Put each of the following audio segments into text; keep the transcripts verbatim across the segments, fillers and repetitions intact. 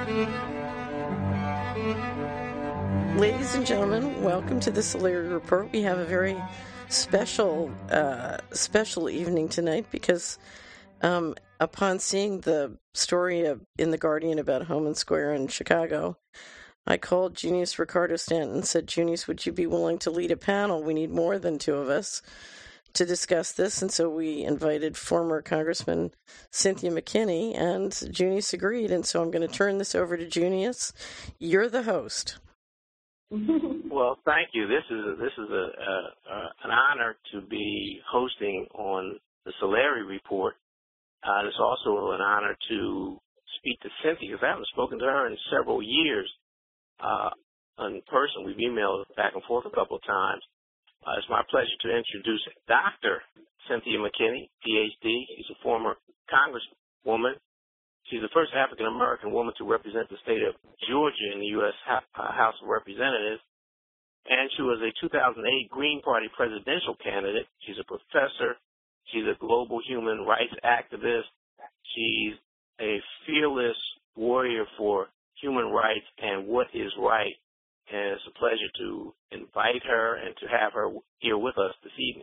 Ladies and gentlemen, welcome to the Solari Report. We have a very special, uh, special evening tonight because um, upon seeing the story of, in The Guardian about Homan Square in Chicago, I called Junius Ricardo Stanton and said, Junius, would you be willing to lead a panel? We need more than two of us to discuss this. And so we invited former Congressman Cynthia McKinney, and Junius agreed. And so I'm going to turn this over to Junius. You're the host. Well, thank you. This is a, this is a, a, a an honor to be hosting on the Solari Report. Uh, it's also an honor to speak to Cynthia, because I haven't spoken to her in several years uh, in person. We've emailed back and forth a couple of times. Uh, it's my pleasure to introduce Doctor Cynthia McKinney, P H D. She's a former Congresswoman. She's the first African-American woman to represent the state of Georgia in the U S House of Representatives. And she was a two thousand eight Green Party presidential candidate. She's a professor. She's a global human rights activist. She's a fearless warrior for human rights and what is right. And it's a pleasure to invite her and to have her here with us this evening.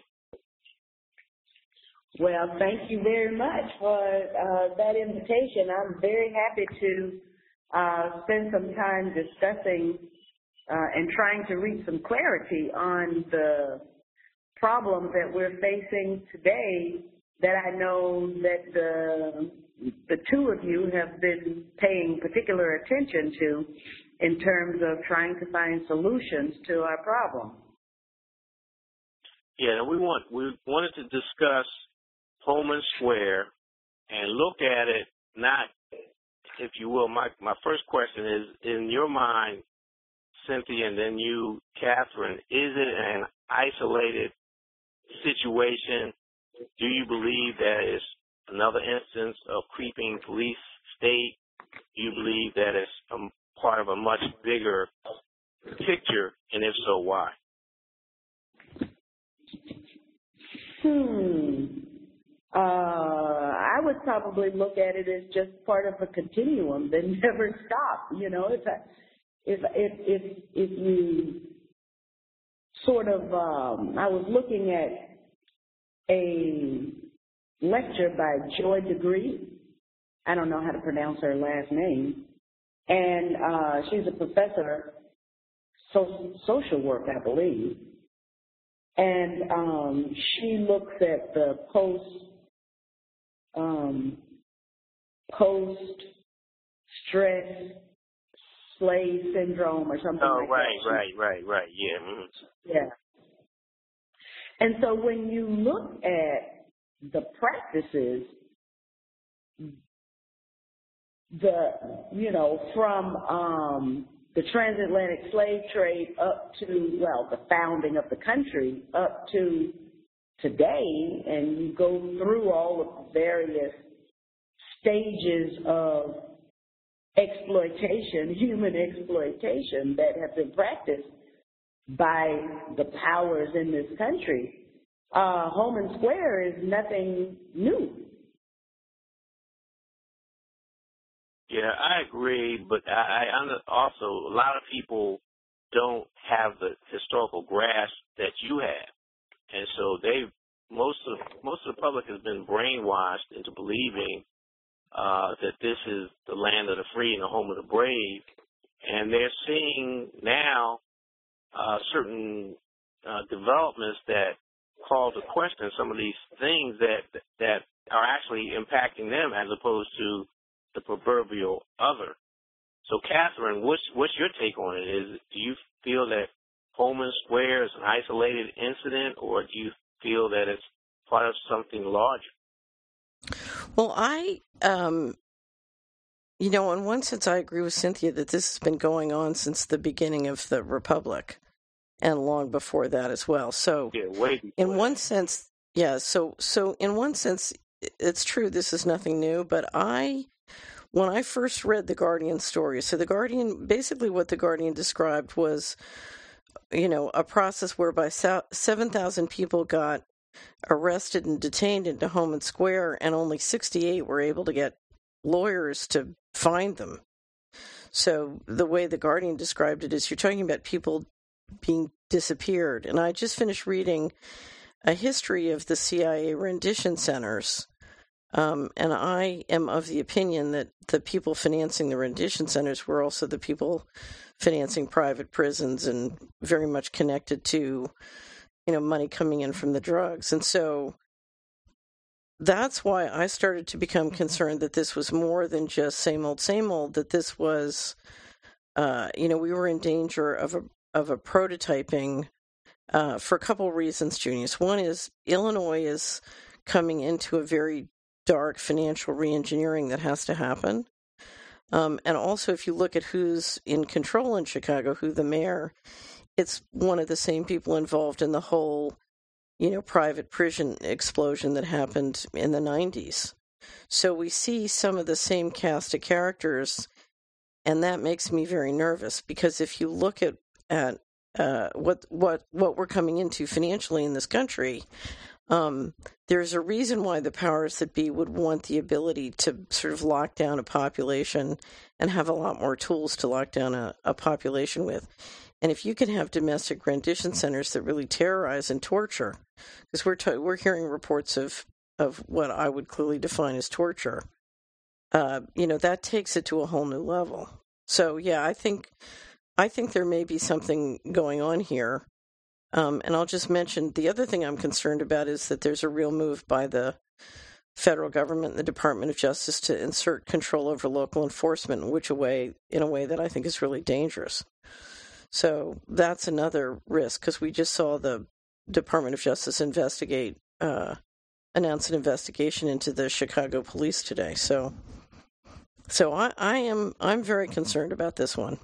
Well, thank you very much for uh, that invitation. I'm very happy to uh, spend some time discussing uh, and trying to reach some clarity on the problem that we're facing today that I know that the, the two of you have been paying particular attention to in terms of trying to find solutions to our problem. Yeah, we want we wanted to discuss Homan Square and look at it, not, if you will, my, my first question is, in your mind, Cynthia, and then you, Catherine, is it an isolated situation? Do you believe that it's another instance of creeping police state? Do you believe that it's a part of a much bigger picture, and if so, why? Hmm. Uh, I would probably look at it as just part of a continuum that never stops. You know, if if if if, if you sort of, um, I was looking at a lecture by Joy DeGruy. I don't know how to pronounce her last name, and uh, she's a professor of social work, I believe, and um, she looks at the post. Um, post-stress slave syndrome or something oh, like right, that. Oh, right, right, right, right, yeah. Mm-hmm. Yeah. And so when you look at the practices, the, you know, from um, the transatlantic slave trade up to, well, the founding of the country up to today, and you go through all of the various stages of exploitation, human exploitation that have been practiced by the powers in this country, uh, Homan Square is nothing new. Yeah, I agree, but I, I also, a lot of people don't have the historical grasp that you have. And so they, most of most of the public has been brainwashed into believing uh, that this is the land of the free and the home of the brave, and they're seeing now uh, certain uh, developments that call to question some of these things that that are actually impacting them, as opposed to the proverbial other. So, Catherine, what's what's your take on it? Is do you feel that Homan Square is an isolated incident, or do you feel that it's part of something larger? Well, I, um, you know, in one sense, I agree with Cynthia that this has been going on since the beginning of the Republic, and long before that as well. So, yeah, way before in that. one sense, yeah. So, so in one sense, it's true. This is nothing new. But I, when I first read the Guardian story, so the Guardian, basically, what the Guardian described was, you know, a process whereby seven thousand people got arrested and detained into Homan Square, and only sixty-eight were able to get lawyers to find them. So the way The Guardian described it is you're talking about people being disappeared. And I just finished reading a history of the C I A rendition centers. Um, and I am of the opinion that the people financing the rendition centers were also the people financing private prisons and very much connected to, you know, money coming in from the drugs. And so that's why I started to become concerned that this was more than just same old, same old, that this was, uh, you know, we were in danger of a, of a prototyping uh, for a couple of reasons, Junius. One is Illinois is coming into a very dark financial reengineering that has to happen. Um, and also, if you look at who's in control in Chicago, who the mayor, it's one of the same people involved in the whole, you know, private prison explosion that happened in the nineties. So we see some of the same cast of characters, and that makes me very nervous, because if you look at, at uh, what, what, what we're coming into financially in this country, Um, there's a reason why the powers that be would want the ability to sort of lock down a population and have a lot more tools to lock down a, a population with. And if you can have domestic rendition centers that really terrorize and torture, because we're t- we're hearing reports of, of what I would clearly define as torture, uh, you know, that takes it to a whole new level. So yeah, I think I think there may be something going on here. Um, and I'll just mention the other thing I'm concerned about is that there's a real move by the federal government and the Department of Justice to insert control over local enforcement in which a way, in a way that I think is really dangerous. So that's another risk, because we just saw the Department of Justice investigate, uh, announce an investigation into the Chicago police today. So, so I, I am I'm very concerned about this one.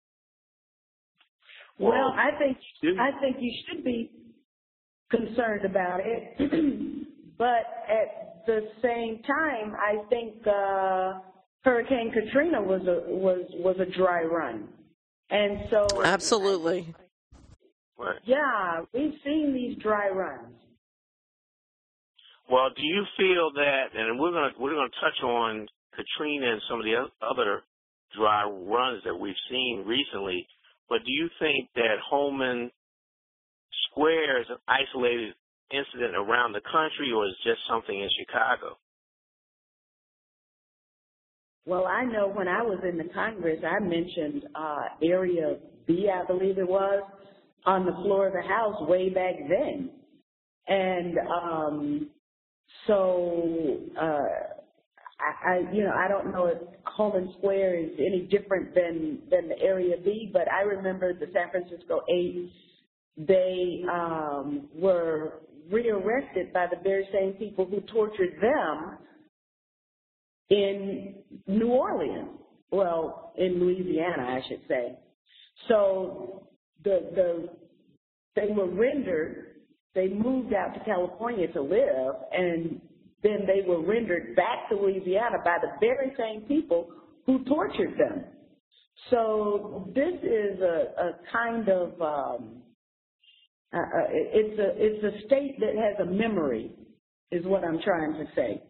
Well, I think I think you should be concerned about it, but at the same time, I think uh, Hurricane Katrina was a was was a dry run, and so absolutely, yeah, we've seen these dry runs. Well, do you feel that? And we're gonna we're gonna touch on Katrina and some of the other dry runs that we've seen recently. But do you think that Holman Square is an isolated incident around the country, or is it just something in Chicago? Well, I know when I was in the Congress, I mentioned uh, Area B, I believe it was, on the floor of the House way back then. And um, so, uh, I, I, you know, I don't know if Holman Square is any different than, than the Area B, but I remember the San Francisco Eight, they um, were rearrested by the very same people who tortured them in New Orleans, well, in Louisiana, I should say. So the, the, they were rendered, they moved out to California to live, and then they were rendered back to Louisiana by the very same people who tortured them. So this is a, a kind of, um, uh, it's a it's a state that has a memory, is what I'm trying to say.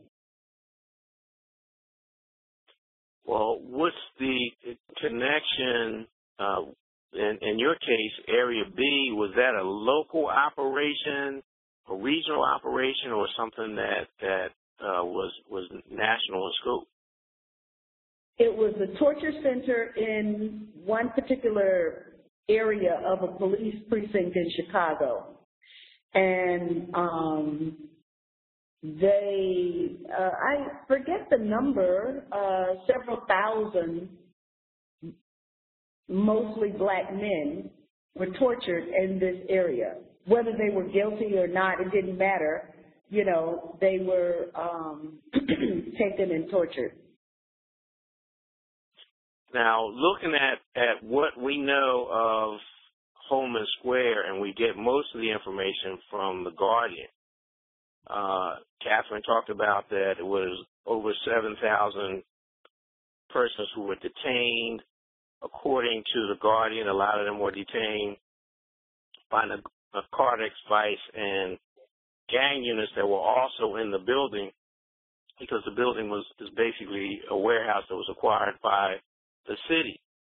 Well, what's the connection, uh, in, in your case, Area B, was that a local operation, a regional operation, or something that that uh, was was national in scope? It was a torture center in one particular area of a police precinct in Chicago, and um, they uh, I forget the number, uh, several thousand, mostly black men, were tortured in this area. Whether they were guilty or not, it didn't matter. You know, they were um, taken and tortured. Now, looking at, at what we know of Holman Square, and we get most of the information from The Guardian, uh, Catherine talked about that it was over seven thousand persons who were detained. According to The Guardian, a lot of them were detained by narcotics, vice, and gang units that were also in the building, because the building was is basically a warehouse that was acquired by the city.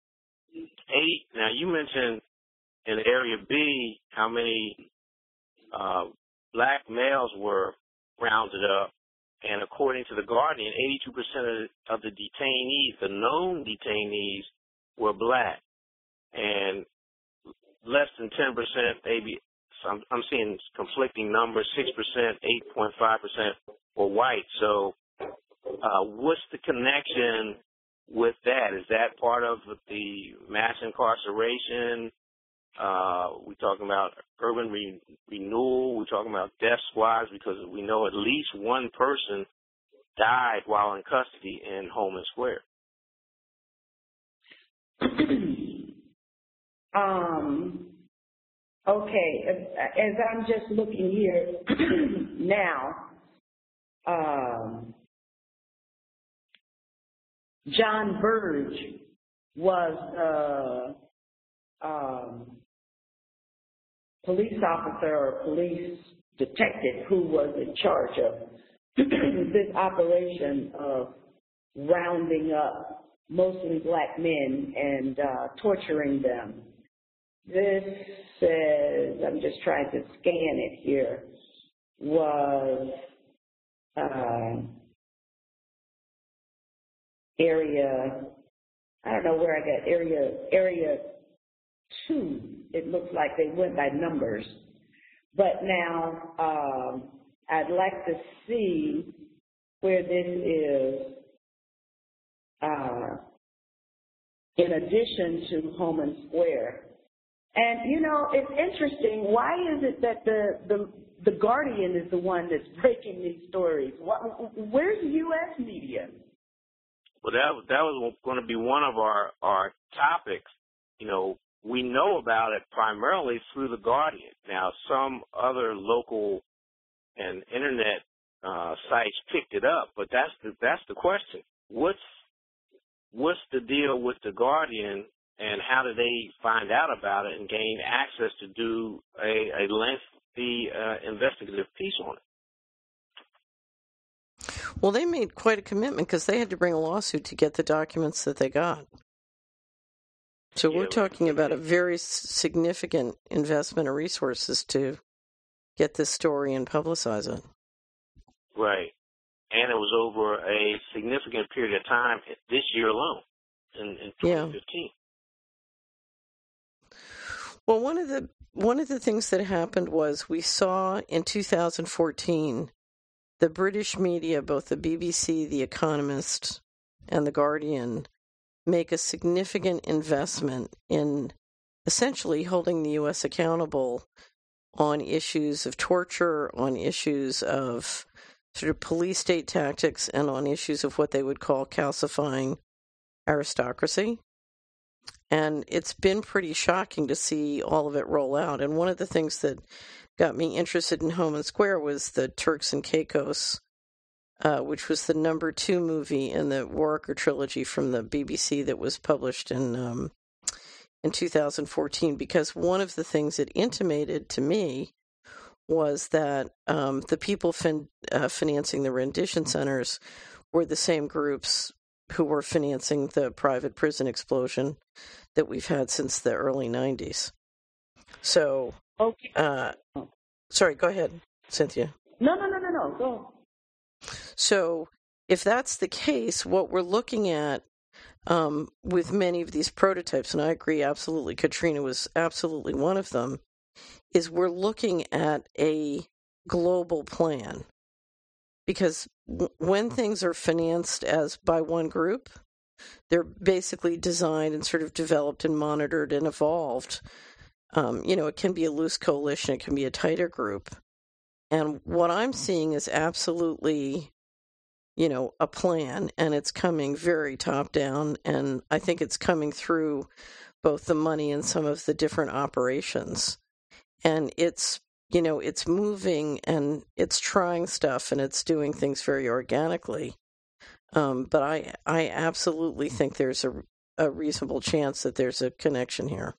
eight. Now you mentioned in Area B how many uh, black males were rounded up, and according to the Guardian, eighty-two percent of the detainees, the known detainees, were black, and less than ten percent, maybe. So I'm, I'm seeing conflicting numbers: six percent, eight point five percent were white. So, uh, what's the connection with that? Is that part of the mass incarceration? Uh, we're talking about urban re- renewal. We're talking about death squads, because we know at least one person died while in custody in Holman Square. um, okay, as, as I'm just looking here now, um, John Burge was uh, um, police officer or police detective who was in charge of this operation of rounding up mostly black men and uh, torturing them. This says, I'm just trying to scan it here, was uh, area, I don't know where I got area, area two. It looks like they went by numbers. But now um, I'd like to see where this is uh, in addition to Holman Square. And, you know, it's interesting. Why is it that the, the, the Guardian is the one that's breaking these stories? Where's the U S media? Well, that, that was going to be one of our, our topics. You know, we know about it primarily through the Guardian. Now, some other local and internet uh, sites picked it up, but that's the, that's the question. What's what's the deal with the Guardian, and how do they find out about it and gain access to do a, a lengthy uh, investigative piece on it? Well, they made quite a commitment because they had to bring a lawsuit to get the documents that they got. So yeah, we're talking about a very significant investment of resources to get this story and publicize it. Right. And it was over a significant period of time this year alone, in, in twenty fifteen. Yeah. Well, one of the one of the things that happened was we saw in two thousand fourteen the British media, both the B B C, The Economist, and The Guardian, make a significant investment in essentially holding the U S accountable on issues of torture, on issues of sort of police state tactics, and on issues of what they would call calcifying aristocracy. And it's been pretty shocking to see all of it roll out. And one of the things that got me interested in Holman Square was the Turks and Caicos, uh, which was the number two movie in the Waronker trilogy from the B B C that was published in um, in two thousand fourteen. Because one of the things it intimated to me was that um, the people fin- uh, financing the rendition centers were the same groups who were financing the private prison explosion that we've had since the early nineties. So, okay. Uh, sorry, go ahead, Cynthia. No, no, no, no, no, go. So, if that's the case, what we're looking at um, with many of these prototypes, and I agree absolutely, Katrina was absolutely one of them, is we're looking at a global plan. Because w- when things are financed as by one group, they're basically designed and sort of developed and monitored and evolved. Um, you know, it can be a loose coalition, it can be a tighter group. And what I'm seeing is absolutely, you know, a plan, and it's coming very top down, and I think it's coming through both the money and some of the different operations. And it's, you know, it's moving and it's trying stuff and it's doing things very organically. Um, but I, I absolutely think there's a, a reasonable chance that there's a connection here.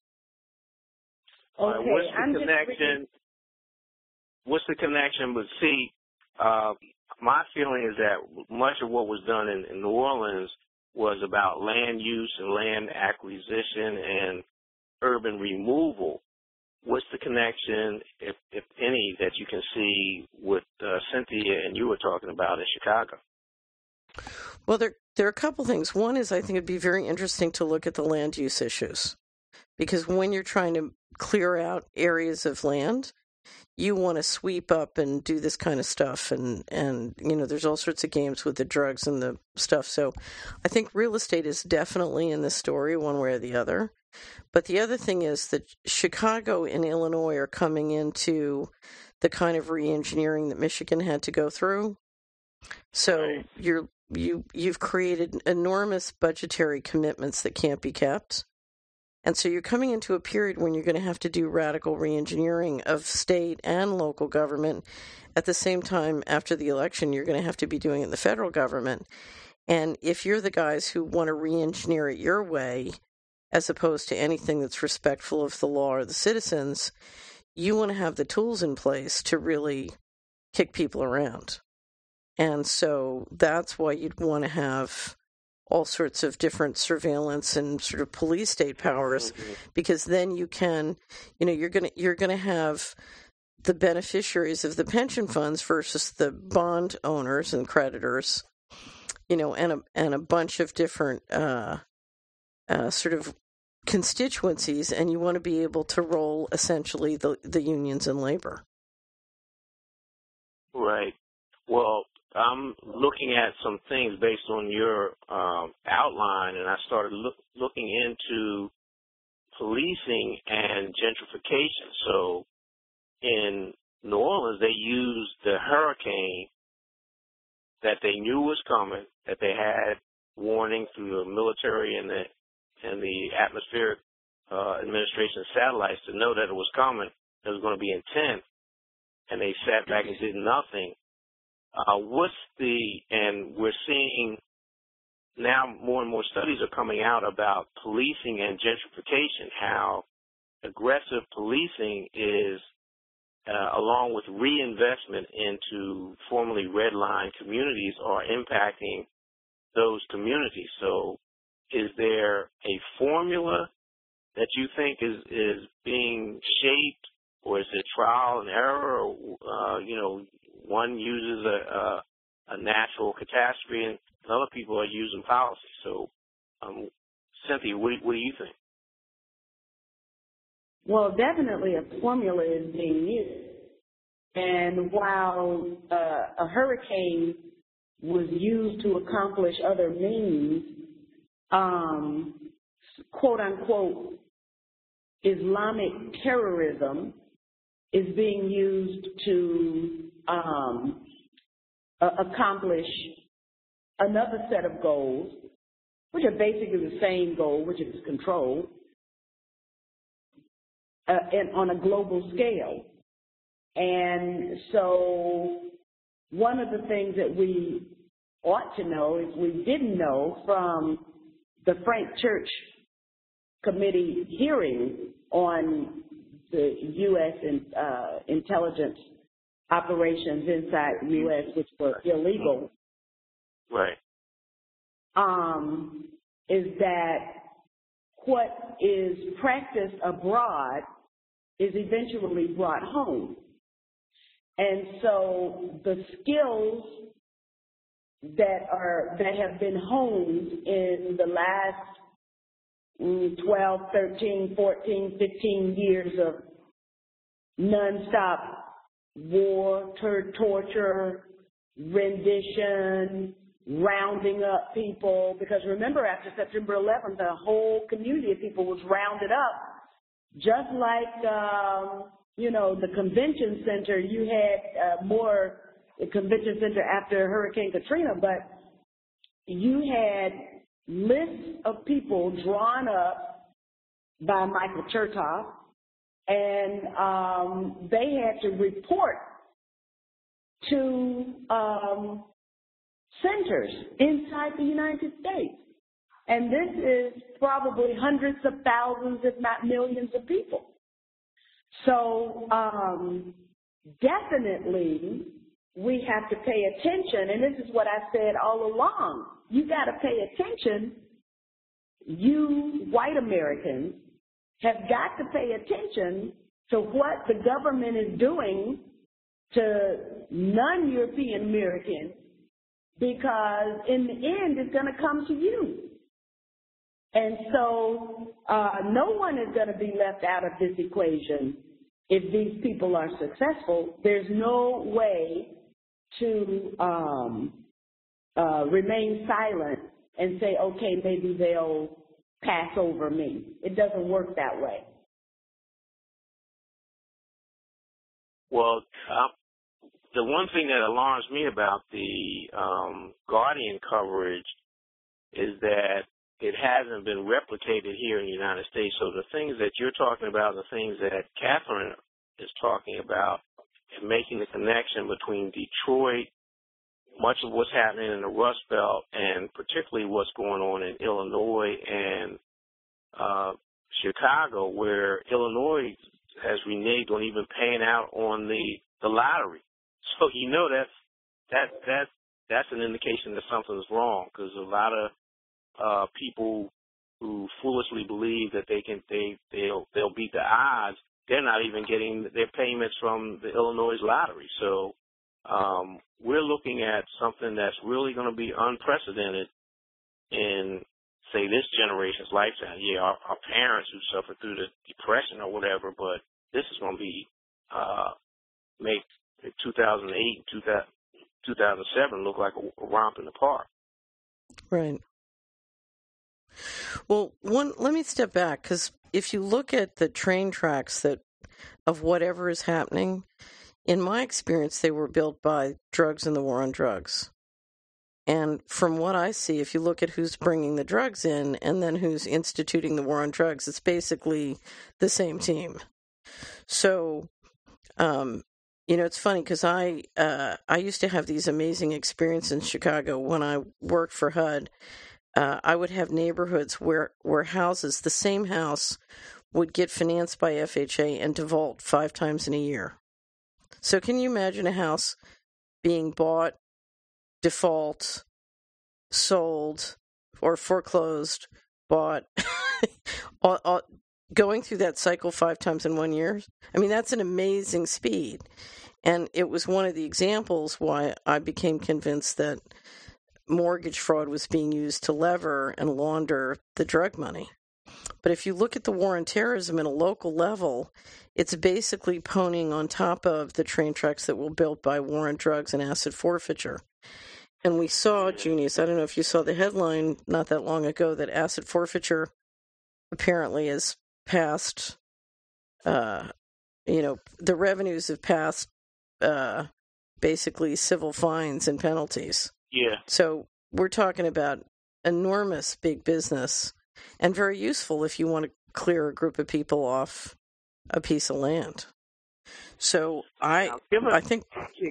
Okay, uh, what's the I'm connection? Just... What's the connection? But see, uh, my feeling is that much of what was done in, in New Orleans was about land use and land acquisition and urban removal. What's the connection, if, if any, that you can see with uh, Cynthia and you were talking about in Chicago? Well, there, there are a couple things. One is I think it'd be very interesting to look at the land use issues, because when you're trying to clear out areas of land, you want to sweep up and do this kind of stuff. And, and, you know, there's all sorts of games with the drugs and the stuff. So I think real estate is definitely in this story one way or the other. But the other thing is that Chicago and Illinois are coming into the kind of re-engineering that Michigan had to go through. So Right. you're, you, you've created enormous budgetary commitments that can't be kept. And so you're coming into a period when you're going to have to do radical re-engineering of state and local government. At the same time, after the election, you're going to have to be doing it in the federal government. And if you're the guys who want to re-engineer it your way, as opposed to anything that's respectful of the law or the citizens, you want to have the tools in place to really kick people around. And so that's why you'd want to have all sorts of different surveillance and sort of police state powers, Mm-hmm. because then you can, you know, you're going to, you're going to have the beneficiaries of the pension funds versus the bond owners and creditors, you know, and a, and a bunch of different, uh, uh, sort of constituencies, and you want to be able to roll essentially the, the unions and labor. Right. Well, I'm looking at some things based on your um, outline, and I started look, looking into policing and gentrification. So in New Orleans, they used the hurricane that they knew was coming, that they had warning through the military and the and the atmospheric uh, administration satellites to know that it was coming. It was going to be intense, and they sat back and did nothing. Uh, what's the, and we're seeing now more and more studies are coming out about policing and gentrification, how aggressive policing is, uh, along with reinvestment into formerly red-line communities, are impacting those communities. So is there a formula that you think is, is being shaped, or is it trial and error, or, uh, you know, one uses a, a, a natural catastrophe and other people are using policy? So, um, Cynthia, what, what do you think? Well, definitely a formula is being used. And while uh, a hurricane was used to accomplish other means, um, quote unquote, Islamic terrorism is being used to um, uh, accomplish another set of goals, which are basically the same goal, which is control, uh, and on a global scale. And so one of the things that we ought to know, is we didn't know from the Frank Church Committee hearing on the U S in, uh, intelligence operations inside the U S, which were illegal, Right. um, is that what is practiced abroad is eventually brought home. And so the skills that are that have been honed in the last mm, twelve, thirteen, fourteen, fifteen years of nonstop war, tor- torture, rendition, rounding up people, because remember, after September eleventh, a whole community of people was rounded up, just like, um, you know, the convention center. You had uh, more, the convention center after Hurricane Katrina, but you had lists of people drawn up by Michael Chertoff, and um, they had to report to um, centers inside the United States. And this is probably hundreds of thousands, if not millions of people. So um, definitely we have to pay attention, and this is what I said all along. You got to pay attention. You white Americans have got to pay attention to what the government is doing to non-European Americans, because in the end it's going to come to you. And so uh, no one is going to be left out of this equation if these people are successful. There's no way to um, uh, remain silent and say, okay, maybe they'll pass over me. It doesn't work that way. Well, uh, the one thing that alarms me about the um, Guardian coverage is that it hasn't been replicated here in the United States. So the things that you're talking about, the things that Catherine is talking about, and making the connection between Detroit, much of what's happening in the Rust Belt, and particularly what's going on in Illinois and uh, Chicago, where Illinois has reneged on even paying out on the, the lottery. So you know that's that that that's an indication that something's wrong, because a lot of uh, people who foolishly believe that they can they they'll they'll beat the odds, they're not even getting their payments from the Illinois lottery. So um, we're looking at something that's really going to be unprecedented in, say, this generation's lifetime. Yeah, our, our parents who suffered through the Depression or whatever, but this is going to be uh, make two thousand eight and two thousand seven look like a, a romp in the park. Right. Well, one, let me step back, because if you look at the train tracks that of whatever is happening, in my experience, they were built by drugs and the war on drugs. And from what I see, if you look at who's bringing the drugs in and then who's instituting the war on drugs, it's basically the same team. So, um, you know, it's funny because I uh, I used to have these amazing experiences in Chicago when I worked for H U D. Uh, I would have neighborhoods where, where houses, the same house, would get financed by F H A and default five times in a year. So can you imagine a house being bought, default, sold, or foreclosed, bought, all, all, going through that cycle five times in one year? I mean, that's an amazing speed. And it was one of the examples why I became convinced that mortgage fraud was being used to lever and launder the drug money. But if you look at the war on terrorism at a local level, it's basically ponying on top of the train tracks that were built by war on drugs and asset forfeiture. And we saw, Junius, I don't know if you saw the headline not that long ago, that asset forfeiture apparently has passed, uh, you know, the revenues have passed uh, basically civil fines and penalties. Yeah. So we're talking about enormous big business, and very useful if you want to clear a group of people off a piece of land. So I, us, I think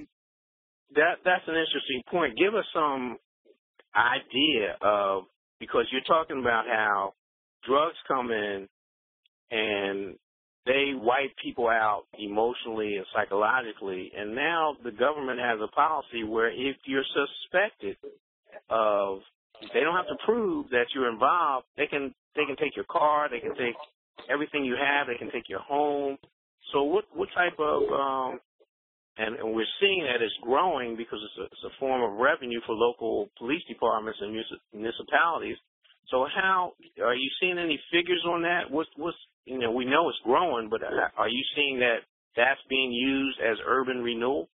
that that's an interesting point. Give us some idea of, because you're talking about how drugs come in and they wipe people out emotionally and psychologically, and now the government has a policy where if you're suspected of, they don't have to prove that you're involved. They can they can take your car, they can take everything you have, they can take your home. So what what type of um, and, and we're seeing that it's growing because it's a, it's a form of revenue for local police departments and municipalities. So how are you seeing any figures on that? What's what's you know we know it's growing, but are you seeing that that's being used as urban renewal?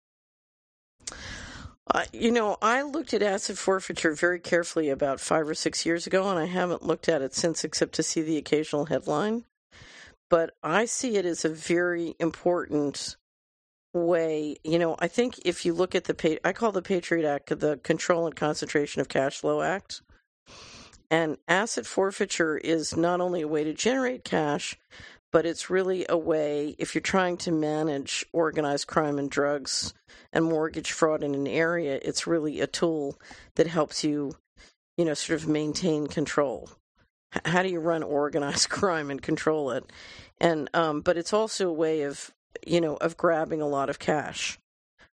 Uh, you know, I looked at asset forfeiture very carefully about five or six years ago, and I haven't looked at it since except to see the occasional headline. But I see it as a very important way. You know, I think if you look at the, I call the Patriot Act the Control and Concentration of Cash Flow Act. And asset forfeiture is not only a way to generate cash, but it's really a way, if you're trying to manage organized crime and drugs and mortgage fraud in an area, it's really a tool that helps you, you know, sort of maintain control. H- how do you run organized crime and control it? And um, but it's also a way of, you know, of grabbing a lot of cash.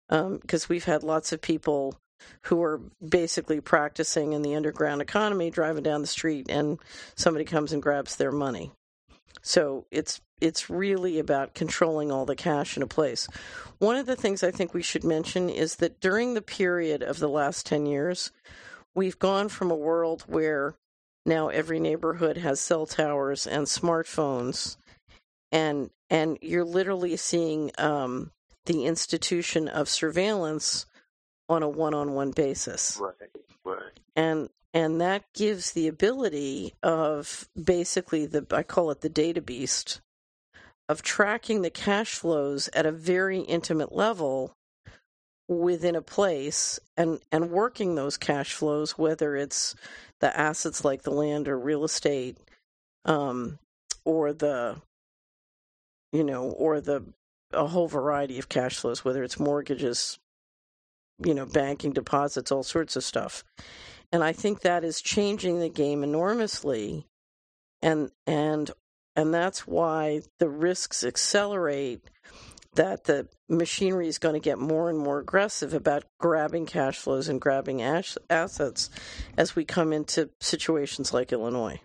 because um, we've had lots of people who are basically practicing in the underground economy, driving down the street, and somebody comes and grabs their money. So it's it's really about controlling all the cash in a place. One of the things I think we should mention is that during the period of the last ten years, we've gone from a world where now every neighborhood has cell towers and smartphones, and and you're literally seeing um, the institution of surveillance on a one-on-one basis. Right, right. And and that gives the ability of basically the, I call it the data beast, of tracking the cash flows at a very intimate level within a place and, and working those cash flows, whether it's the assets like the land or real estate, um, or the, you know, or the, a whole variety of cash flows, whether it's mortgages, you know, banking deposits, all sorts of stuff. And I think that is changing the game enormously. And, and, and that's why the risks accelerate, that the machinery is going to get more and more aggressive about grabbing cash flows and grabbing as- assets as we come into situations like Illinois.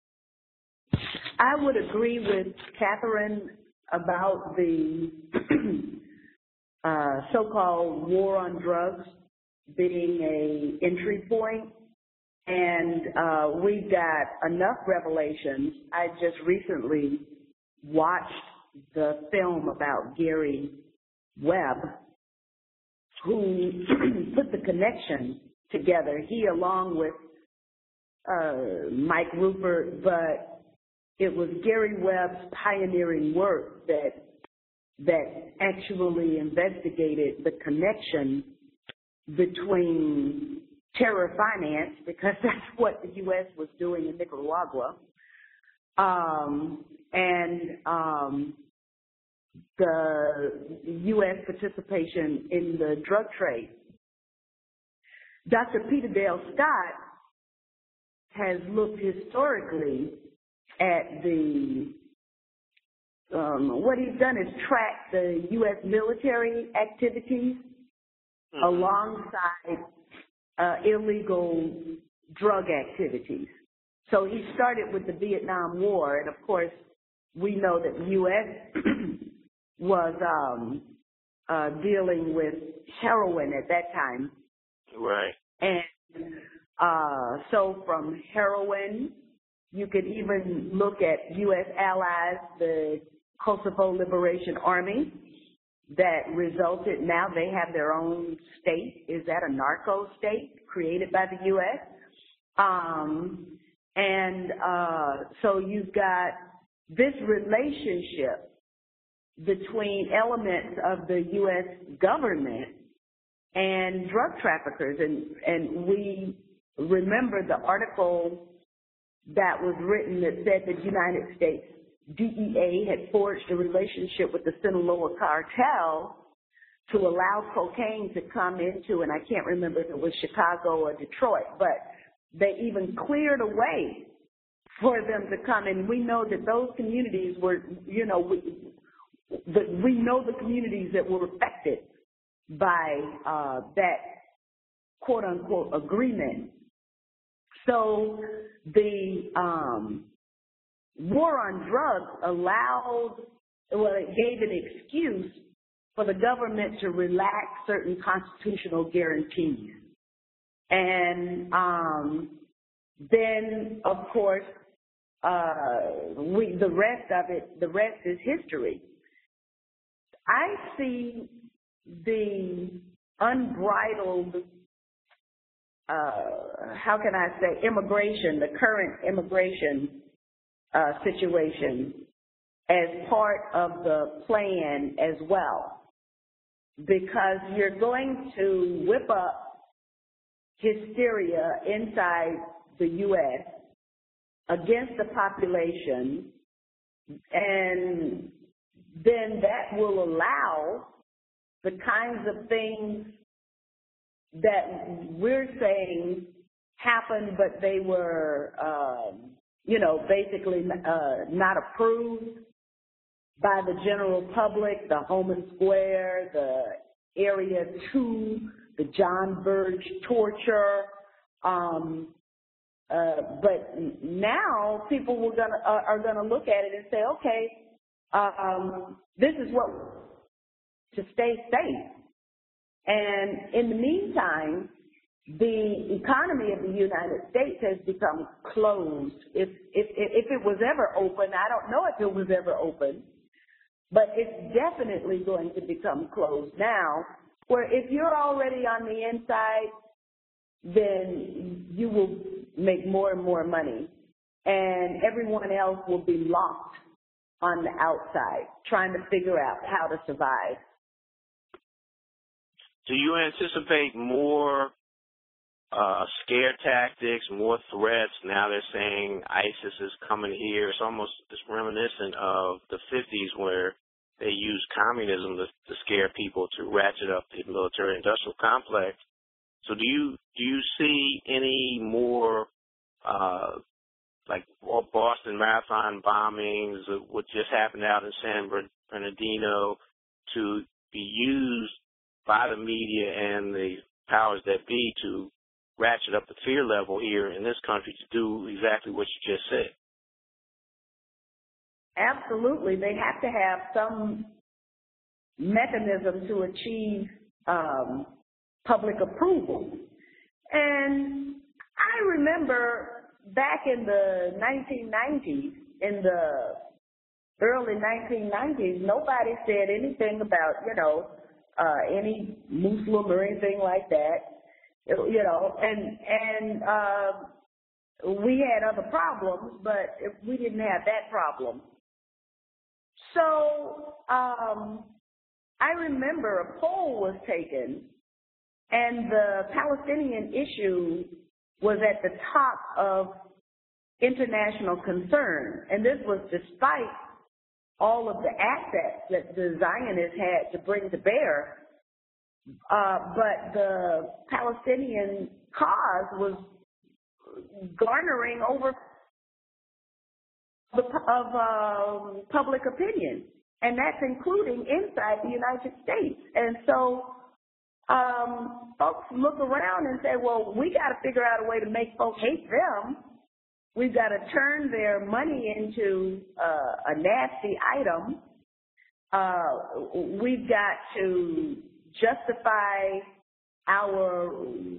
I would agree with Catherine about the uh, so-called war on drugs being a entry point, and uh, we've got enough revelations. I just recently watched the film about Gary Webb, who put the connection together, he along with uh, Mike Rupert, but it was Gary Webb's pioneering work that that actually investigated the connection between terror finance, because that's what the U S was doing in Nicaragua, um, and um, the U S participation in the drug trade. Doctor Peter Dale Scott has looked historically at the, um, what he's done is track the U S military activities mm-hmm. alongside uh, illegal drug activities. So he started with the Vietnam War, and of course, we know that the U S was um, uh, dealing with heroin at that time. Right. And uh, so from heroin, you could even look at U S allies, the Kosovo Liberation Army, that resulted, now they have their own state. Is that a narco state created by the U S? Um, and uh, so you've got this relationship between elements of the U S government and drug traffickers. And, and we remember the article that was written that said the United States D E A had forged a relationship with the Sinaloa cartel to allow cocaine to come into, and I can't remember if it was Chicago or Detroit, but they even cleared a way for them to come. And we know that those communities were, you know, we, the, we know the communities that were affected by uh, that quote-unquote agreement. So the um, war on drugs allowed, well, it gave an excuse for the government to relax certain constitutional guarantees. And um, then, of course, uh, we, the rest of it, the rest is history. I see the unbridled, uh, how can I say, immigration, the current immigration uh, situation as part of the plan as well, because you're going to whip up hysteria inside the U S against the population, and then that will allow the kinds of things that we're saying happened, but they were, um, you know, basically uh, not approved by the general public, the Homan Square, the Area two, the John Burge torture. Um, uh, but now people were gonna, uh, are going to look at it and say, okay, um, this is what to stay safe. And in the meantime, the economy of the United States has become closed. If, if, if it was ever open, I don't know if it was ever open, but it's definitely going to become closed now, where if you're already on the inside, then you will make more and more money, and everyone else will be locked on the outside, trying to figure out how to survive. Do you anticipate more uh, scare tactics, more threats? Now they're saying ISIS is coming here. It's almost it's reminiscent of the fifties where they used communism to, to scare people to ratchet up the military-industrial complex. So do you do you see any more uh, like Boston Marathon bombings, what just happened out in San Bernardino, to be used by the media and the powers that be to ratchet up the fear level here in this country to do exactly what you just said? Absolutely. They have to have some mechanism to achieve um, public approval. And I remember back in the nineteen nineties, in the early nineteen nineties, nobody said anything about, you know, uh, any Muslim or anything like that, you know, and, and uh, we had other problems, but we didn't have that problem. So um, I remember a poll was taken, and the Palestinian issue was at the top of international concern. And this was despite all of the assets that the Zionists had to bring to bear. Uh, but the Palestinian cause was garnering over the, of uh, public opinion, and that's including inside the United States. And so um, folks look around and say, well, we got to figure out a way to make folks hate them. We've got to turn their money into uh, a nasty item. Uh, we've got to justify our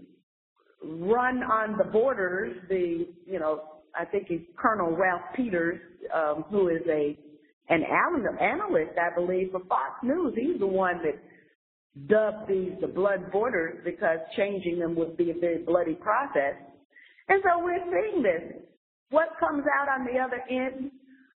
run on the borders. The, you know, I think it's Colonel Ralph Peters, um, who is a an analyst, I believe, for Fox News. He's the one that dubbed these the blood borders because changing them would be a very bloody process. And so we're seeing this. What comes out on the other end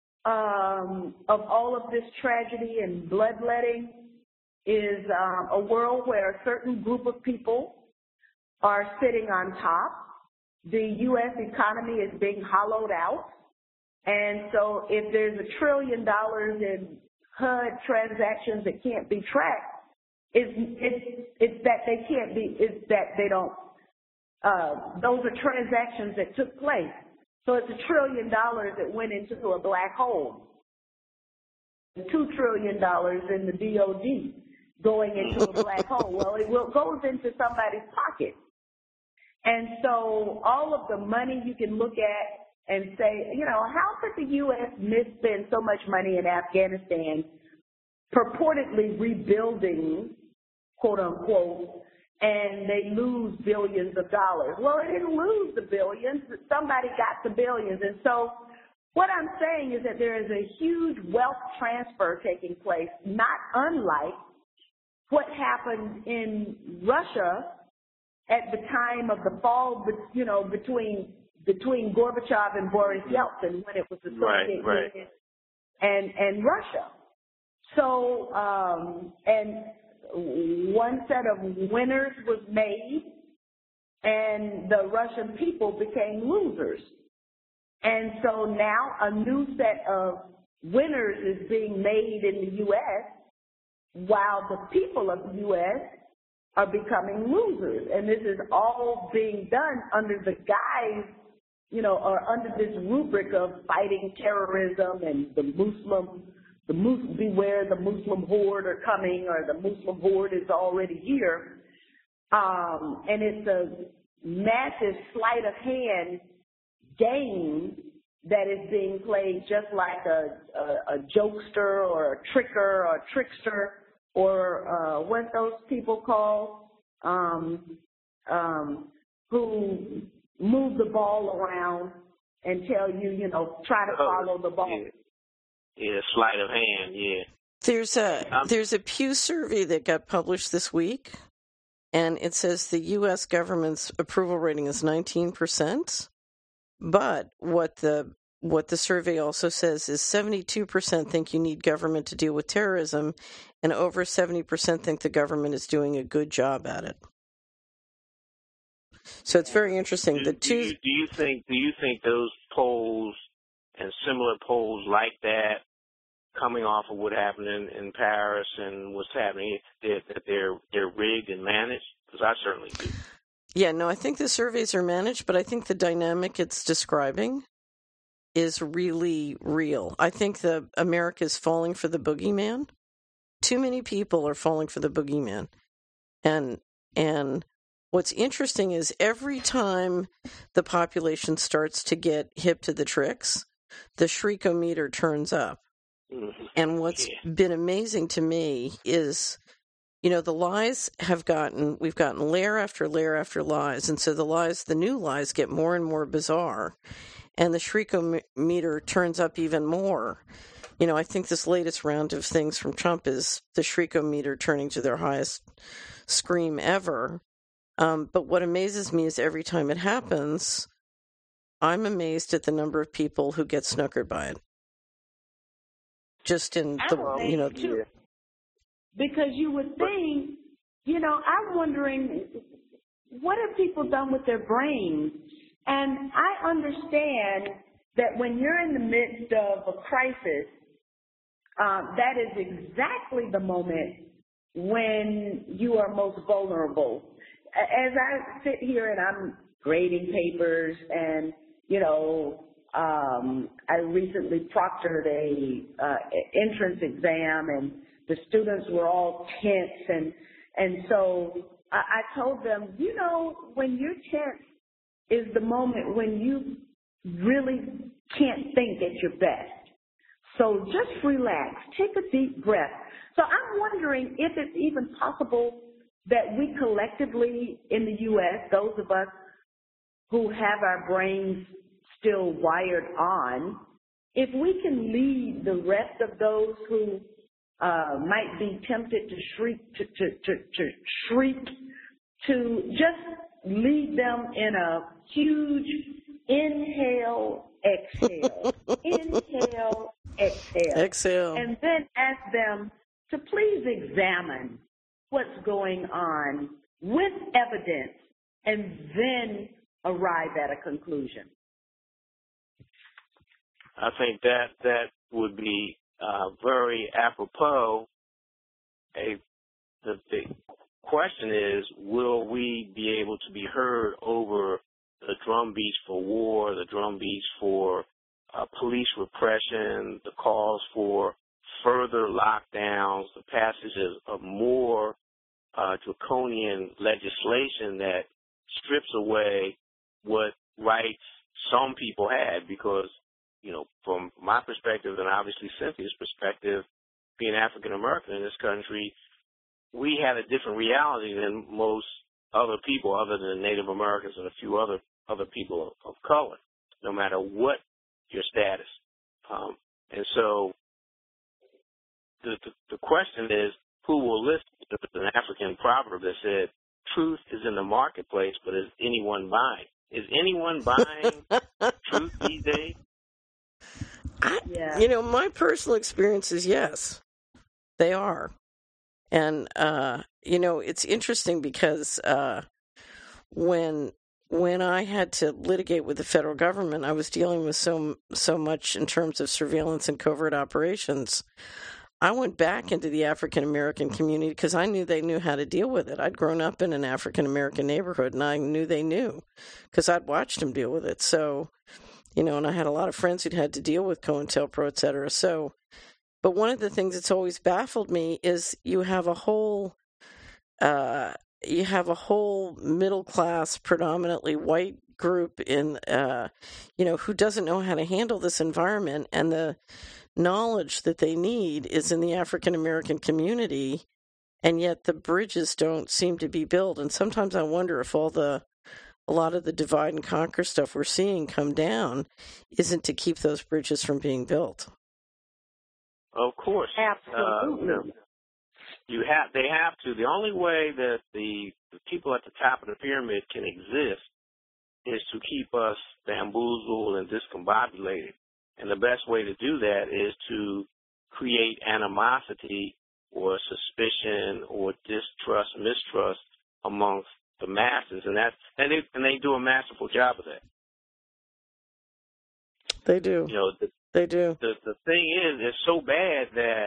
um, of all of this tragedy and bloodletting is um, a world where a certain group of people are sitting on top. The U S economy is being hollowed out. And so if there's a trillion dollars in H U D transactions that can't be tracked, it's, it's, it's that they can't be, it's that they don't, uh, those are transactions that took place. So it's a trillion dollars that went into a black hole. Two trillion dollars in the D O D going into a black hole. Well, it will, goes into somebody's pocket. And so all of the money you can look at and say, you know, how could the U S misspend so much money in Afghanistan purportedly rebuilding, quote unquote, and they lose billions of dollars? Well, it didn't lose the billions. Somebody got the billions. And so what I'm saying is that there is a huge wealth transfer taking place, not unlike what happened in Russia at the time of the fall, you know, between between Gorbachev and Boris Yeltsin, when it was the Soviet right, right. Union and and Russia. So um, and one set of winners was made, and the Russian people became losers. And so now a new set of winners is being made in the U S, while the people of the U S are becoming losers. And this is all being done under the guise, you know, or under this rubric of fighting terrorism and the Muslim the Mus- beware the Muslim horde are coming, or the Muslim horde is already here. Um, and it's a massive sleight of hand game that is being played just like a, a, a jokester or a tricker or a trickster or uh, what those people call, um, um, who move the ball around and tell you, you know, try to follow the ball. Yeah, yeah sleight of hand, yeah. There's a, um, there's a Pew survey that got published this week, and it says the U S government's approval rating is nineteen percent. But what the what the survey also says is seventy-two percent think you need government to deal with terrorism, and over seventy percent think the government is doing a good job at it. So it's very interesting. Do, the two. Do you, do you think do you think those polls and similar polls like that, coming off of what happened in, in Paris and what's happening, that, that they're they're rigged and managed? Because I certainly do. Yeah, no, I think the surveys are managed, but I think the dynamic it's describing is really real. I think the America is falling for the boogeyman. Too many people are falling for the boogeyman. And and what's interesting is every time the population starts to get hip to the tricks, the shriekometer turns up. Mm-hmm. And what's yeah. been amazing to me is, you know, the lies have gotten, we've gotten layer after layer after lies. And so the lies, the new lies get more and more bizarre. And the shriekometer turns up even more. You know, I think this latest round of things from Trump is the shriekometer turning to their highest scream ever. Um, but what amazes me is every time it happens, I'm amazed at the number of people who get snookered by it. Just in the, you know, too. Because you would think, you know, I'm wondering, what have people done with their brains? And I understand that when you're in the midst of a crisis, uh, that is exactly the moment when you are most vulnerable. As I sit here and I'm grading papers and, you know, um, I recently proctored a uh, entrance exam, and the students were all tense, and and so I, I told them, you know, when you're tense is the moment when you really can't think at your best. So just relax, take a deep breath. So I'm wondering if it's even possible that we collectively in the U S, those of us who have our brains still wired on, if we can lead the rest of those who uh, might be tempted to shriek, to, to, to, to shriek, to just lead them in a huge inhale, exhale, inhale, exhale, exhale, and then ask them to please examine what's going on with evidence, and then arrive at a conclusion. I think that that would be uh, very apropos. A, the, the question is, will we be able to be heard over the drumbeats for war, the drumbeats for uh, police repression, the calls for further lockdowns, the passages of more uh, draconian legislation that strips away what rights some people had? Because, you know, from my perspective and obviously Cynthia's perspective, being African American in this country, we had a different reality than most other people, other than Native Americans and a few other other people of, of color, no matter what your status. Um, and so the, the the question is, who will listen? There's an African proverb that said, "Truth is in the marketplace, but is anyone buying?" Is anyone buying truth these days? I, yeah. You know, my personal experience is yes, they are. And, uh, you know, it's interesting because uh, when when I had to litigate with the federal government, I was dealing with so so much in terms of surveillance and covert operations. I went back into the African American community because I knew they knew how to deal with it. I'd grown up in an African American neighborhood, and I knew they knew because I'd watched them deal with it. So, you know, and I had a lot of friends who'd had to deal with COINTELPRO, et cetera. So But one of the things that's always baffled me is you have a whole, uh, you have a whole middle class, predominantly white group in, uh, you know, who doesn't know how to handle this environment, and the knowledge that they need is in the African American community, and yet the bridges don't seem to be built. And sometimes I wonder if all the, a lot of the divide and conquer stuff we're seeing come down isn't to keep those bridges from being built. Of course. Absolutely. Uh, you have, they have to. The only way that the, the people at the top of the pyramid can exist is to keep us bamboozled and discombobulated. And the best way to do that is to create animosity or suspicion or distrust, mistrust amongst the masses. And that, and they, and they do a masterful job of that. They do. You know, the, They do. The the thing is, it's so bad that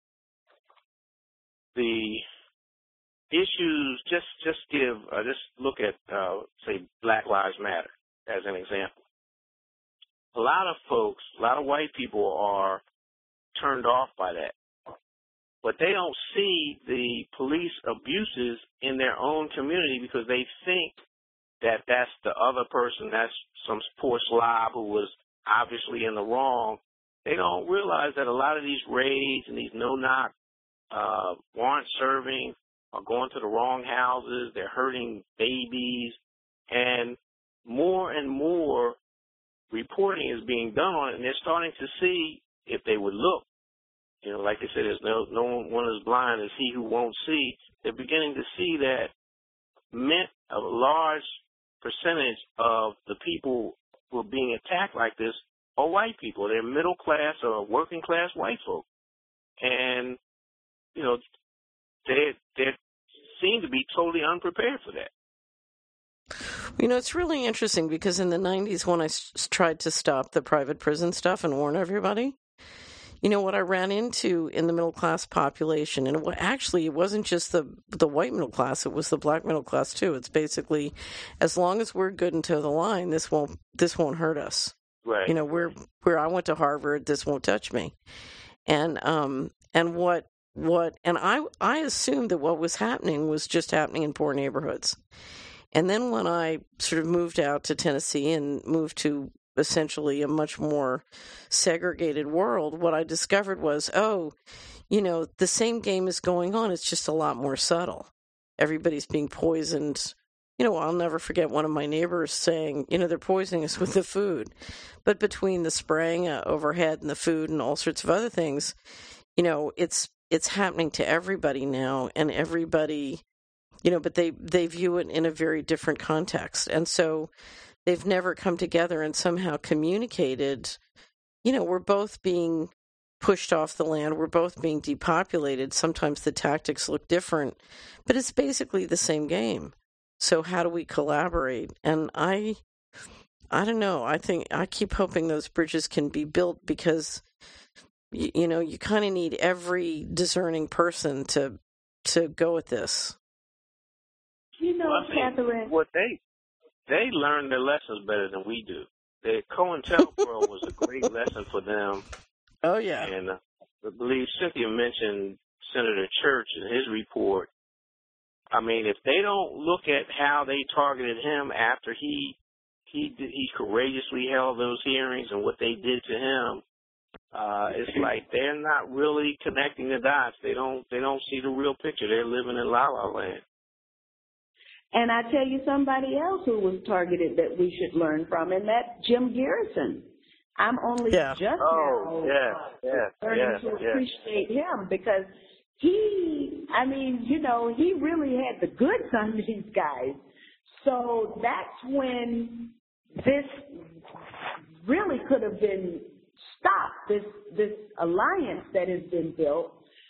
the issues, just just give, uh, just look at, uh, say, Black Lives Matter as an example. A lot of folks, a lot of white people are turned off by that. But they don't see the police abuses in their own community because they think that that's the other person, that's some poor slob who was obviously in the wrong. They don't realize that a lot of these raids and these no-knock uh, warrant serving are going to the wrong houses. They're hurting babies. And more and more reporting is being done on it, and they're starting to see, if they would look, you know, like they said, there's no, no one is blind as he who won't see. They're beginning to see that meant a large percentage of the people who are being attacked like this are white people. They're middle class or working class white folk. And, you know, they they seem to be totally unprepared for that. You know, it's really interesting because in the nineties, when I s- tried to stop the private prison stuff and warn everybody, you know, what I ran into in the middle class population, and it, actually it wasn't just the the white middle class, it was the black middle class too. It's basically, as long as we're good and toe the line, this won't this won't hurt us. Right. You know, we're where I went to Harvard, this won't touch me. And um and what what and I I assumed that what was happening was just happening in poor neighborhoods. And then when I sort of moved out to Tennessee and moved to essentially a much more segregated world, what I discovered was, oh, you know, the same game is going on. It's just a lot more subtle. Everybody's being poisoned. You know, I'll never forget one of my neighbors saying, you know, they're poisoning us with the food. But between the spraying uh, overhead and the food and all sorts of other things, you know, it's it's happening to everybody now, and everybody, you know, but they, they view it in a very different context. And so they've never come together and somehow communicated, you know, we're both being pushed off the land, we're both being depopulated. Sometimes the tactics look different, but it's basically the same game. So how do we collaborate? And I, I don't know. I think I keep hoping those bridges can be built because, you, you know, you kind of need every discerning person to to go at this. You know, Well, I think Catherine. what they they learn their lessons better than we do. The COINTELPRO was a great lesson for them. Oh yeah. And uh, I believe Cynthia mentioned Senator Church in his report. I mean, if they don't look at how they targeted him after he he did, he courageously held those hearings and what they did to him, uh, it's like they're not really connecting the dots. They don't they don't see the real picture. They're living in La La Land. And I tell you somebody else who was targeted that we should learn from, and that's Jim Garrison. I'm only Yeah. just Oh, now yes, yes, learning yes, to yes. appreciate him because he, I mean, you know, he really had the goods on these guys. So that's when this really could have been stopped, this this alliance that has been built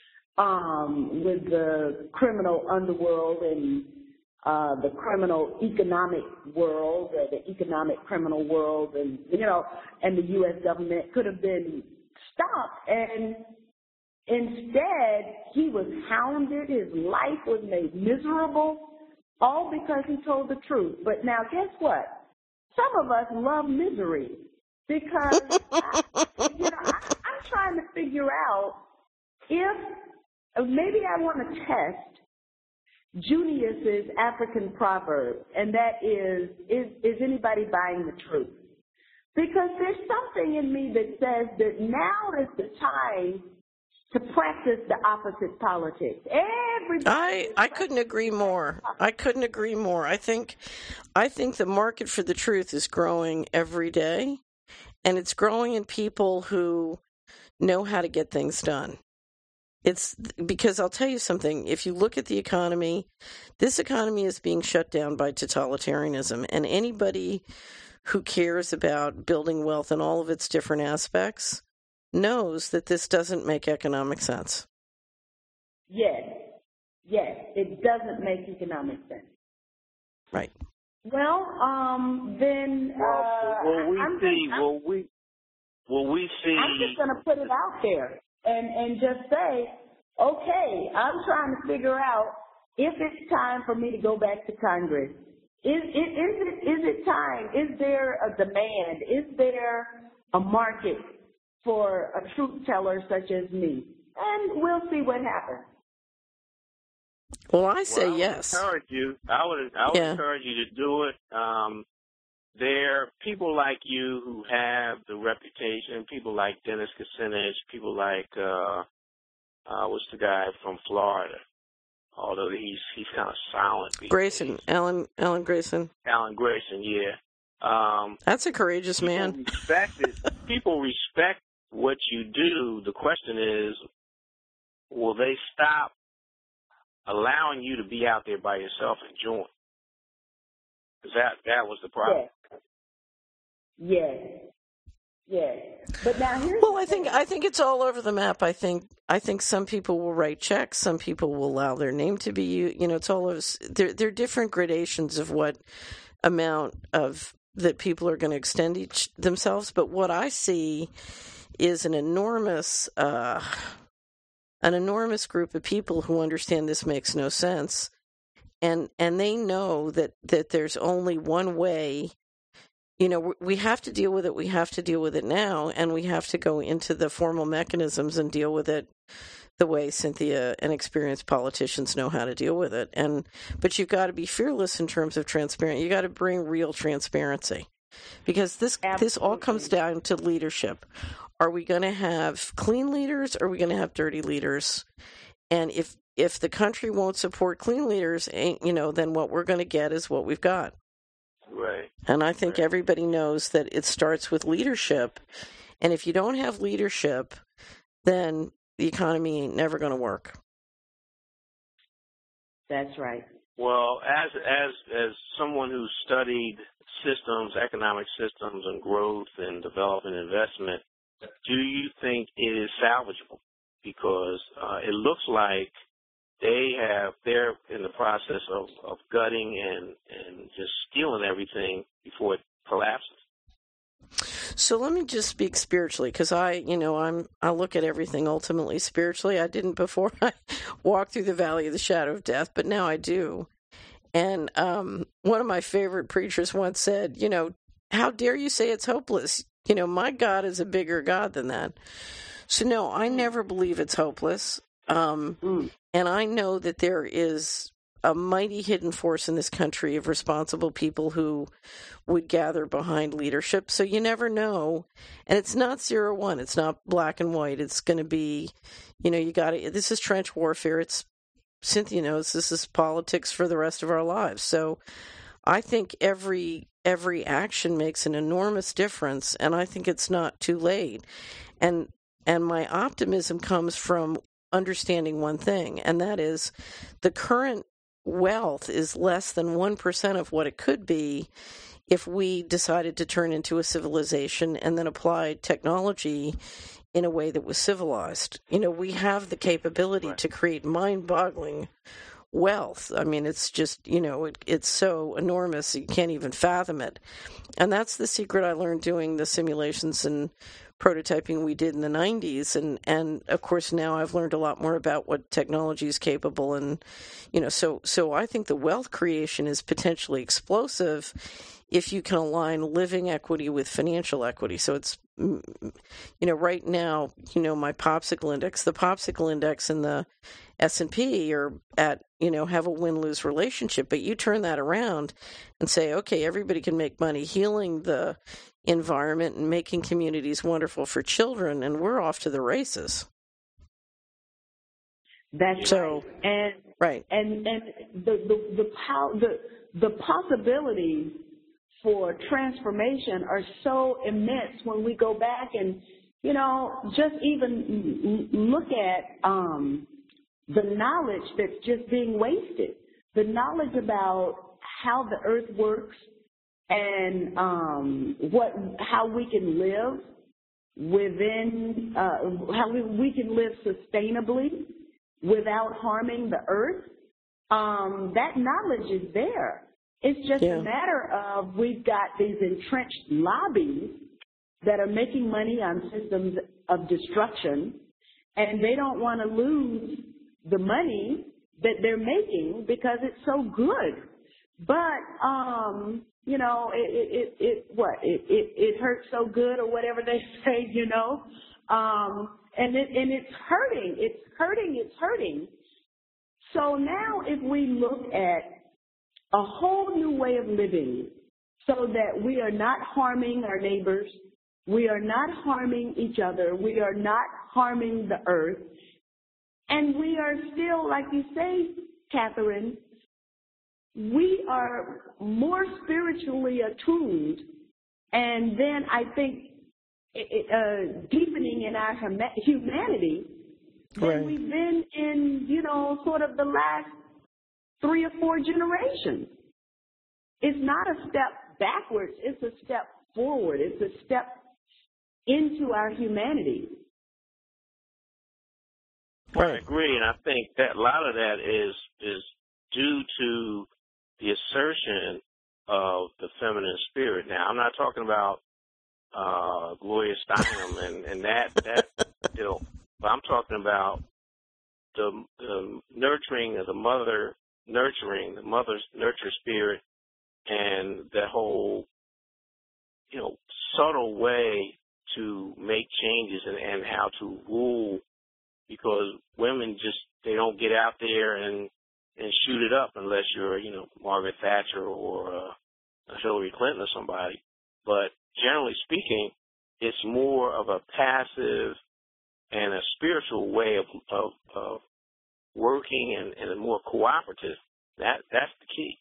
um, with the criminal underworld and Uh, the criminal economic world, uh, the economic criminal world, and, you know, and the U S government could have been stopped. And instead, he was hounded. His life was made miserable, all because he told the truth. But now, guess what? Some of us love misery because, I, you know, I, I'm trying to figure out if maybe I want to test Junius's African proverb, and that is, is, is anybody buying the truth? Because there's something in me that says that now is the time to practice the opposite politics. Everybody I I couldn't agree more. I couldn't agree more. I think I think the market for the truth is growing every day, and it's growing in people who know how to get things done. It's because I'll tell you something. If you look at the economy, this economy is being shut down by totalitarianism, and anybody who cares about building wealth in all of its different aspects knows that this doesn't make economic sense. Yes, yes, it doesn't make economic sense. Right. Well, um, then well, uh, will we I'm see? just, will we? Will we see? I'm just going to put it out there and and just say, okay, I'm trying to figure out if it's time for me to go back to Congress. Is, is, is it is it time? Is there a demand? Is there a market for a truth teller such as me? And we'll see what happens. Well, I say well, I yes. would encourage you. I would. I would Yeah. encourage you to do it. Um, there are people like you who have the reputation. People like Dennis Kucinich. People like uh, uh, what's the guy from Florida? Although he's he's kind of silent. these Grayson, days. Alan, Alan Grayson. Alan Grayson, yeah. Um, That's a courageous people man. Respect it. People respect what you do. The question is, will they stop allowing you to be out there by yourself and join? Because that, that was the problem. Yes. Yes. Yes. But now here's Well, I think I think it's all over the map. I think I think some people will write checks. Some people will allow their name to be used. You know, it's all over. There, there are different gradations of what amount of that people are going to extend each themselves. But what I see is an enormous, uh, an enormous group of people who understand this makes no sense, and and they know that that there's only one way. You know, we have to deal with it. We have to deal with it now, and we have to go into the formal mechanisms and deal with it the way Cynthia and experienced politicians know how to deal with it. And but you've got to be fearless in terms of transparent. You got to bring real transparency, because this Absolutely. this all comes down to leadership. Are we going to have clean leaders? Or are we going to have dirty leaders? And if if the country won't support clean leaders, you know, then what we're going to get is what we've got. Right. And I think right. everybody knows that it starts with leadership. And if you don't have leadership, then the economy ain't never going to work. That's right. Well, as as as someone who studied systems, economic systems, and growth and development investment, do you think it is salvageable? Because uh, it looks like they have they're in the process of, of gutting and, and just stealing everything before it collapses. So let me just speak spiritually, because I, you know, I'm I look at everything ultimately spiritually. I didn't before I walked through the valley of the shadow of death, but now I do. And um, one of my favorite preachers once said, you know, how dare you say it's hopeless? You know, my God is a bigger God than that. So no, I never believe it's hopeless. Um, Mm. And I know that there is a mighty hidden force in this country of responsible people who would gather behind leadership. So you never know. And it's not zero one. It's not black and white. It's going to be, you know, you got to, this is trench warfare. It's, Cynthia knows, this is politics for the rest of our lives. So I think every, every action makes an enormous difference. And I think it's not too late. And, and my optimism comes from understanding one thing, and that is the current wealth is less than one percent of what it could be if we decided to turn into a civilization and then apply technology in a way that was civilized. You know, we have the capability Right. to create mind-boggling wealth. I mean, it's just, you know, it, it's so enormous you can't even fathom it. And that's the secret I learned doing the simulations and prototyping we did in the nineties. And, and of course, now I've learned a lot more about what technology is capable. And, you know, so, so I think the wealth creation is potentially explosive if you can align living equity with financial equity. So it's you know, right now, you know, my popsicle index, the popsicle index and the S and P are at, you know, have a win-lose relationship. But you turn that around and say, okay, everybody can make money healing the environment and making communities wonderful for children, and we're off to the races. That's so, right. And right. And and the the the, pow, the the possibilities for transformation are so immense when we go back and, you know, just even look at um, the knowledge that's just being wasted, the knowledge about how the earth works and um, what how we can live within, uh, how we, we can live sustainably without harming the earth. Um, that knowledge is there. It's just yeah. a matter of we've got these entrenched lobbies that are making money on systems of destruction, and they don't want to lose the money that they're making because it's so good. But, um, you know, it, it, it, it what, it, it, it hurts so good or whatever they say, you know, um, and, it, and it's hurting, it's hurting, it's hurting. So now if we look at a whole new way of living so that we are not harming our neighbors, we are not harming each other, we are not harming the earth, and we are still, like you say, Catherine, we are more spiritually attuned, and then I think it, uh, deepening in our humanity than right. we've been in, you know, sort of the last three or four generations. It's not a step backwards, it's a step forward. It's a step into our humanity. Well, I agree, and I think that a lot of that is is due to the assertion of the feminine spirit. Now, I'm not talking about uh, Gloria Steinem and, and that that ilk, but I'm talking about the, the nurturing of the mother, nurturing the mother's nurture spirit, and that whole, you know, subtle way to make changes and, and how to rule, because women just, they don't get out there and, and shoot it up unless you're, you know, Margaret Thatcher or uh, Hillary Clinton or somebody. But generally speaking, it's more of a passive and a spiritual way of, of, of working and, and a more cooperative. That that's the key.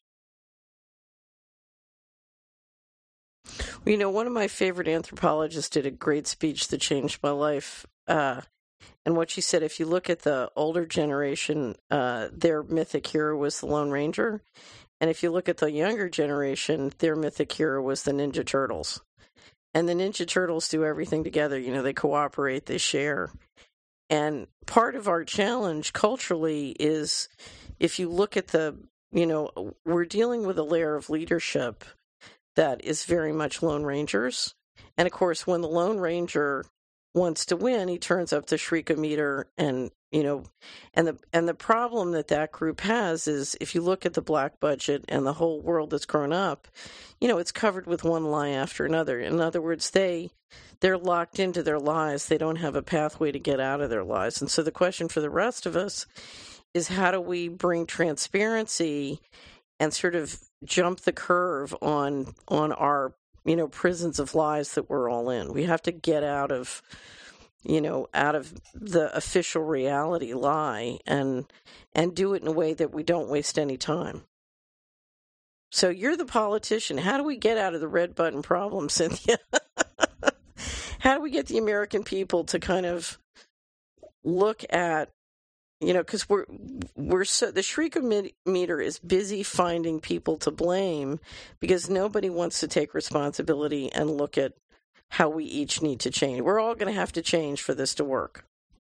You know, one of my favorite anthropologists did a great speech that changed my life. Uh, and what she said, if you look at the older generation, uh, their mythic hero was the Lone Ranger. And if you look at the younger generation, their mythic hero was the Ninja Turtles. And the Ninja Turtles do everything together. You know, they cooperate, they share. And part of our challenge culturally is, if you look at the, you know, we're dealing with a layer of leadership that is very much Lone Rangers. And of course, when the Lone Ranger wants to win, he turns up the Shriekometer, and, you know, and the and the problem that that group has is, if you look at the black budget and the whole world that's grown up, you know, it's covered with one lie after another. In other words, they they're locked into their lies. They don't have a pathway to get out of their lies. And so the question for the rest of us is, how do we bring transparency and sort of jump the curve on on our, you know, prisons of lies that we're all in? We have to get out of, you know, out of the official reality lie and and do it in a way that we don't waste any time. So you're the politician. How do we get out of the red button problem, Cynthia? How do we get the American people to kind of look at, you know, because we're we're so the Shriekometer is busy finding people to blame, because nobody wants to take responsibility and look at how we each need to change. We're all going to have to change for this to work.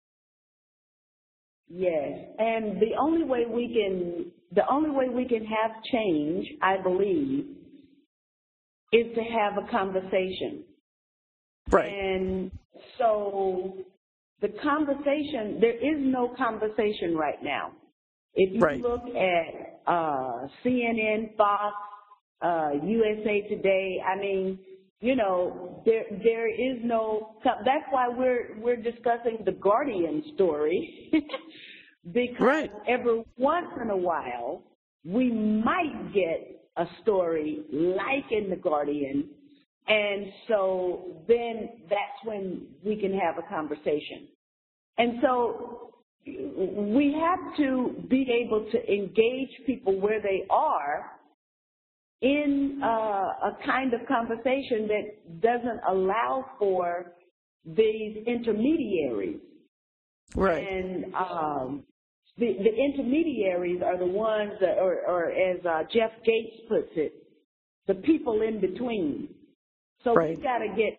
Yes, and the only way we can the only way we can have change, I believe, is to have a conversation. Right. And so the conversation, there is no conversation right now. If you right. look at uh, C N N, Fox, uh, U S A Today, I mean, you know, there there is no. That's why we're we're discussing the Guardian story, because right. every once in a while we might get a story like in the Guardian, and so then that's when we can have a conversation. And so we have to be able to engage people where they are in uh, a kind of conversation that doesn't allow for these intermediaries. Right. And um, the, the intermediaries are the ones that, or, or as uh, Jeff Gates puts it, the people in between. So right. we've got to get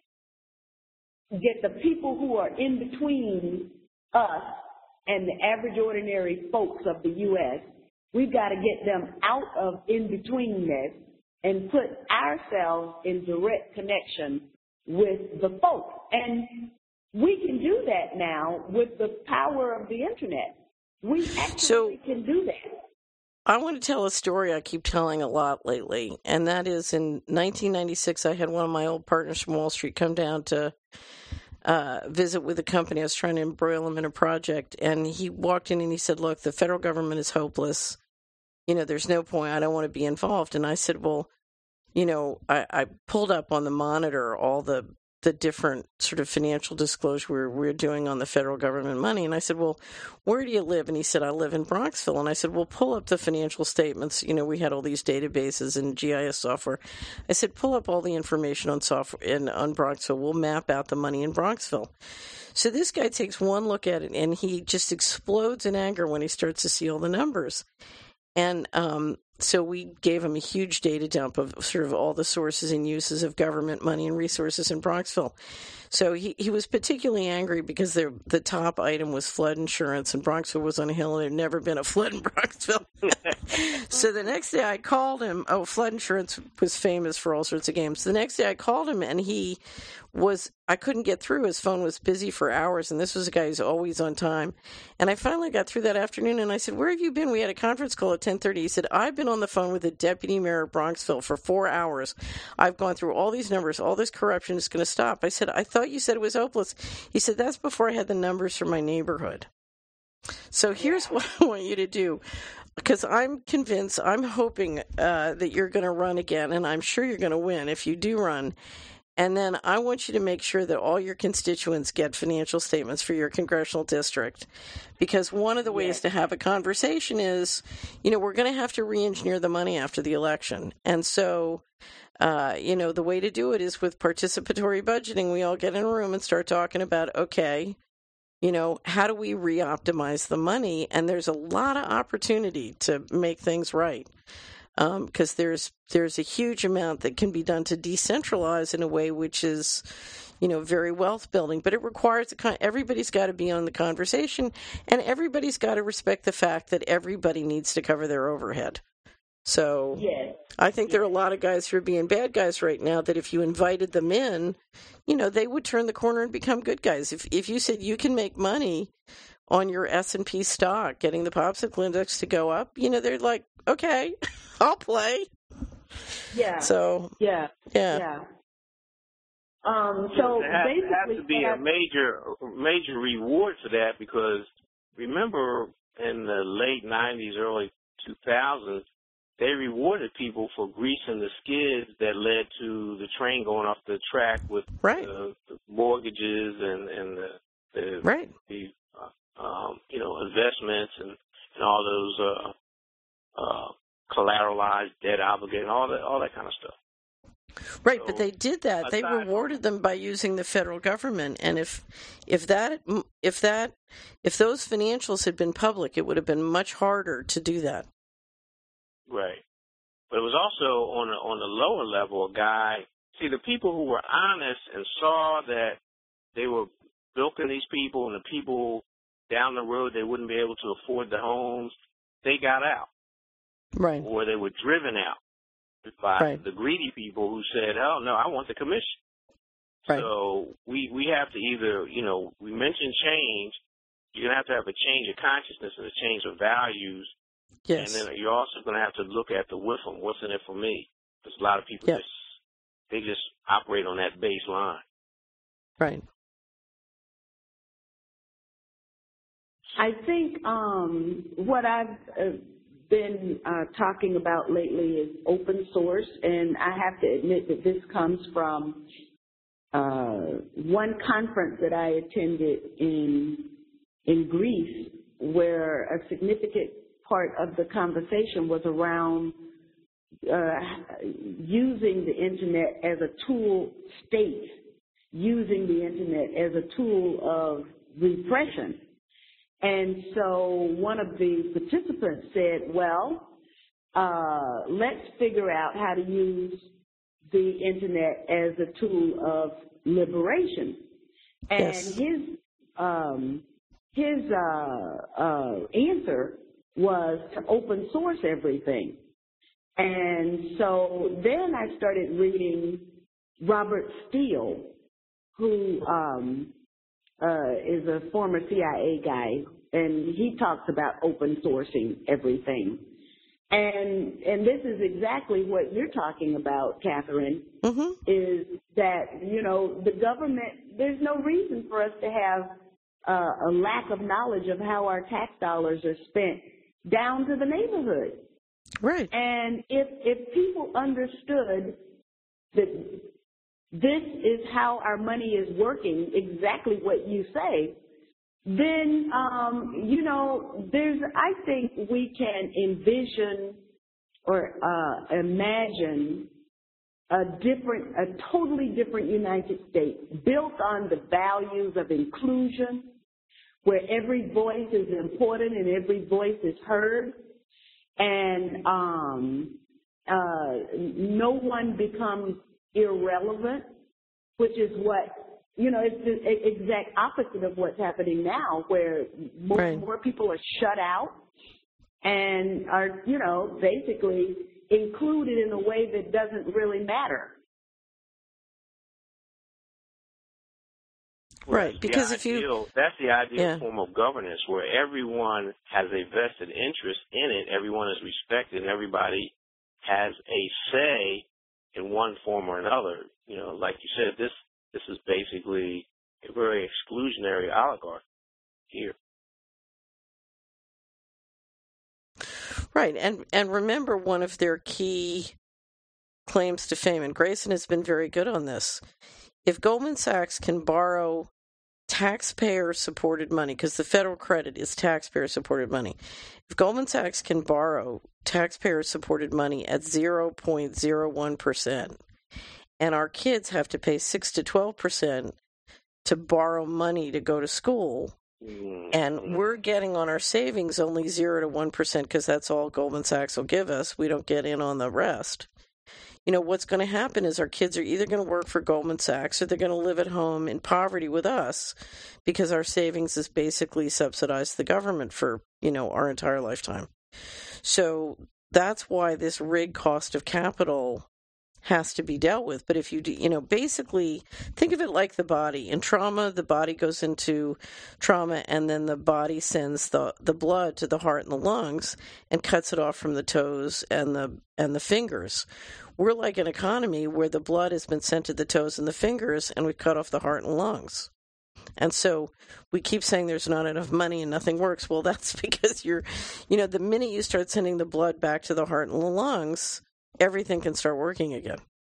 get the people who are in between us and the average ordinary folks of the U S, we've got to get them out of in-betweenness and put ourselves in direct connection with the folks. And we can do that now with the power of the Internet. We actually so, can do that. I want to tell a story I keep telling a lot lately, and that is in nineteen ninety-six, I had one of my old partners from Wall Street come down to uh, visit with the company. I was trying to embroil him in a project, and he walked in and he said, look, the federal government is hopeless. You know, there's no point. I don't want to be involved. And I said, well, you know, I, I pulled up on the monitor all the the different sort of financial disclosure we're, we're doing on the federal government money. And I said, well, where do you live? And he said, I live in Bronxville. And I said, well, pull up the financial statements. You know, we had all these databases and G I S software. I said, pull up all the information on software in on Bronxville. We'll map out the money in Bronxville. So this guy takes one look at it, and he just explodes in anger when he starts to see all the numbers. And um, so we gave him a huge data dump of sort of all the sources and uses of government money and resources in Bronxville. So he, he was particularly angry because the the top item was flood insurance, and Bronxville was on a hill, and there had never been a flood in Bronxville. So the next day I called him. Oh, flood insurance was famous for all sorts of games. The next day I called him, and he was, I couldn't get through. His phone was busy for hours, and this was a guy who's always on time. And I finally got through that afternoon, and I said, where have you been? We had a conference call at ten thirty. He said, I've been on the phone with the deputy mayor of Bronxville for four hours. I've gone through all these numbers. All this corruption is going to stop. I said, I thought you said it was hopeless. He said, that's before I had the numbers from my neighborhood. So here's what I want you to do, because I'm convinced, I'm hoping uh, that you're going to run again, and I'm sure you're going to win if you do run. And then I want you to make sure that all your constituents get financial statements for your congressional district, because one of the ways yes. to have a conversation is, you know, we're going to have to re-engineer the money after the election. And so, uh, you know, the way to do it is with participatory budgeting. We all get in a room and start talking about, okay, you know, how do we re-optimize the money? And there's a lot of opportunity to make things right. Because um, there's there's a huge amount that can be done to decentralize in a way which is, you know, very wealth building. But it requires a con- everybody's got to be on the conversation, and everybody's got to respect the fact that everybody needs to cover their overhead. So yes. I think yes. there are a lot of guys who are being bad guys right now that if you invited them in, you know, they would turn the corner and become good guys. If if you said you can make money on your S and P stock, getting the popsicle index to go up, you know, they're like, okay, I'll play. Yeah. So, yeah. Yeah. Yeah. Um, so there has, basically, there has to be a major, major reward for that, because remember in the late nineties, early two thousands, they rewarded people for greasing the skids that led to the train going off the track with right. the, the mortgages and, and the, the, right. the uh, um, you know, investments and, and all those uh, uh, collateralized debt obligated, all that, all that kind of stuff. Right, so, but they did that. They rewarded them by using the federal government, and if if that if that if those financials had been public, it would have been much harder to do that. Right, but it was also on a, on the lower level. A guy, see, the people who were honest and saw that they were bilking these people, and the people down the road they wouldn't be able to afford the homes, they got out. Right. Or they were driven out by right. the greedy people who said, oh, no, I want the commission. Right. So we, we have to either, you know, we mentioned change. You're going to have to have a change of consciousness and a change of values. Yes. And then you're also going to have to look at the W I F M, what's in it for me? Because a lot of people yeah. just They just operate on that baseline. Right. I think um, what I've uh, been uh, talking about lately is open source, and I have to admit that this comes from uh, one conference that I attended in in Greece, where a significant part of the conversation was around uh, using the internet as a tool, states using the internet as a tool of repression. And so one of the participants said, well, uh, let's figure out how to use the internet as a tool of liberation. And Yes. his um, his uh, uh, answer was to open source everything. And so then I started reading Robert Steele, who um, uh, is a former C I A guy, and he talks about open sourcing everything. And and this is exactly what you're talking about, Catherine, Mm-hmm. is that, you know, the government, there's no reason for us to have uh, a lack of knowledge of how our tax dollars are spent down to the neighborhood. Right. And if if people understood that this is how our money is working, exactly what you say, then, um, you know, there's, I think we can envision or uh, imagine a different, a totally different United States built on the values of inclusion, where every voice is important and every voice is heard, and um, uh, no one becomes irrelevant, which is what, you know, it's the exact opposite of what's happening now, where more, Right. more people are shut out and are, you know, basically included in a way that doesn't really matter. Well, Right, that's because the if you- ideal, that's the ideal Yeah. form of governance, where everyone has a vested interest in it, everyone is respected, and everybody has a say in one form or another. You know, like you said, this this is basically a very exclusionary oligarchy here. Right. And and remember, one of their key claims to fame, and Grayson has been very good on this. If Goldman Sachs can borrow taxpayer-supported money, because the federal credit is taxpayer-supported money, if Goldman Sachs can borrow taxpayer-supported money at zero point zero one percent, and our kids have to pay six to twelve percent to borrow money to go to school, Mm-hmm. and we're getting on our savings only zero to one percent because that's all Goldman Sachs will give us. We don't get in on the rest. You know, what's going to happen is our kids are either going to work for Goldman Sachs or they're going to live at home in poverty with us because our savings is basically subsidized the government for, you know, our entire lifetime. So that's why this rig cost of capital has to be dealt with. But if you do, you know, basically think of it like the body. In trauma, the body goes into trauma and then the body sends the, the blood to the heart and the lungs and cuts it off from the toes and the and the fingers. We're like an economy where the blood has been sent to the toes and the fingers and we cut off the heart and lungs. And so we keep saying there's not enough money and nothing works. Well, that's because you're, you know, the minute you start sending the blood back to the heart and the lungs, everything can start working again.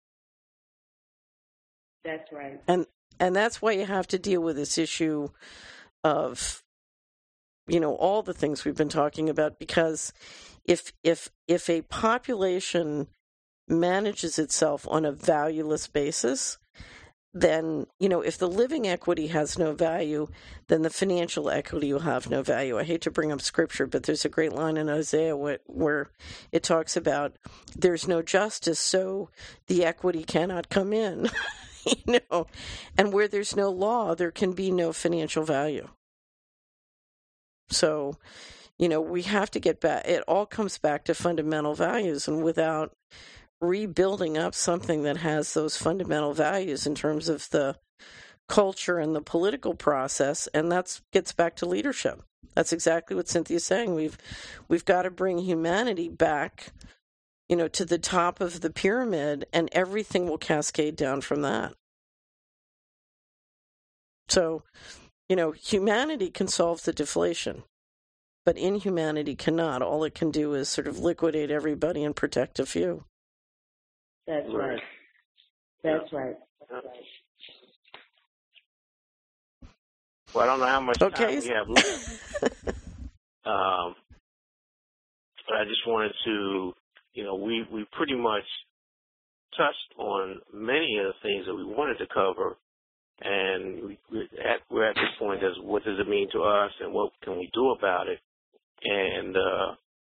That's right. And and that's why you have to deal with this issue of, you know, all the things we've been talking about, because if if if a population manages itself on a valueless basis, then, you know, if the living equity has no value, then the financial equity will have no value. I hate to bring up scripture, but there's a great line in Isaiah where, where it talks about there's no justice, so the equity cannot come in, you know, and where there's no law, there can be no financial value. So, you know, we have to get back, it all comes back to fundamental values, and without rebuilding up something that has those fundamental values in terms of the culture and the political process, and that gets back to leadership. That's exactly what Cynthia's saying. We've we've got to bring humanity back you know, to the top of the pyramid, and everything will cascade down from that. So, you know, humanity can solve the deflation, but inhumanity cannot. All it can do is sort of liquidate everybody and protect a few. That's right. That's right. Well, I don't know how much okay. time we have left. um, but I just wanted to, you know, we, we pretty much touched on many of the things that we wanted to cover. And we, we're, at, we're at this point as what does it mean to us and what can we do about it? And, uh,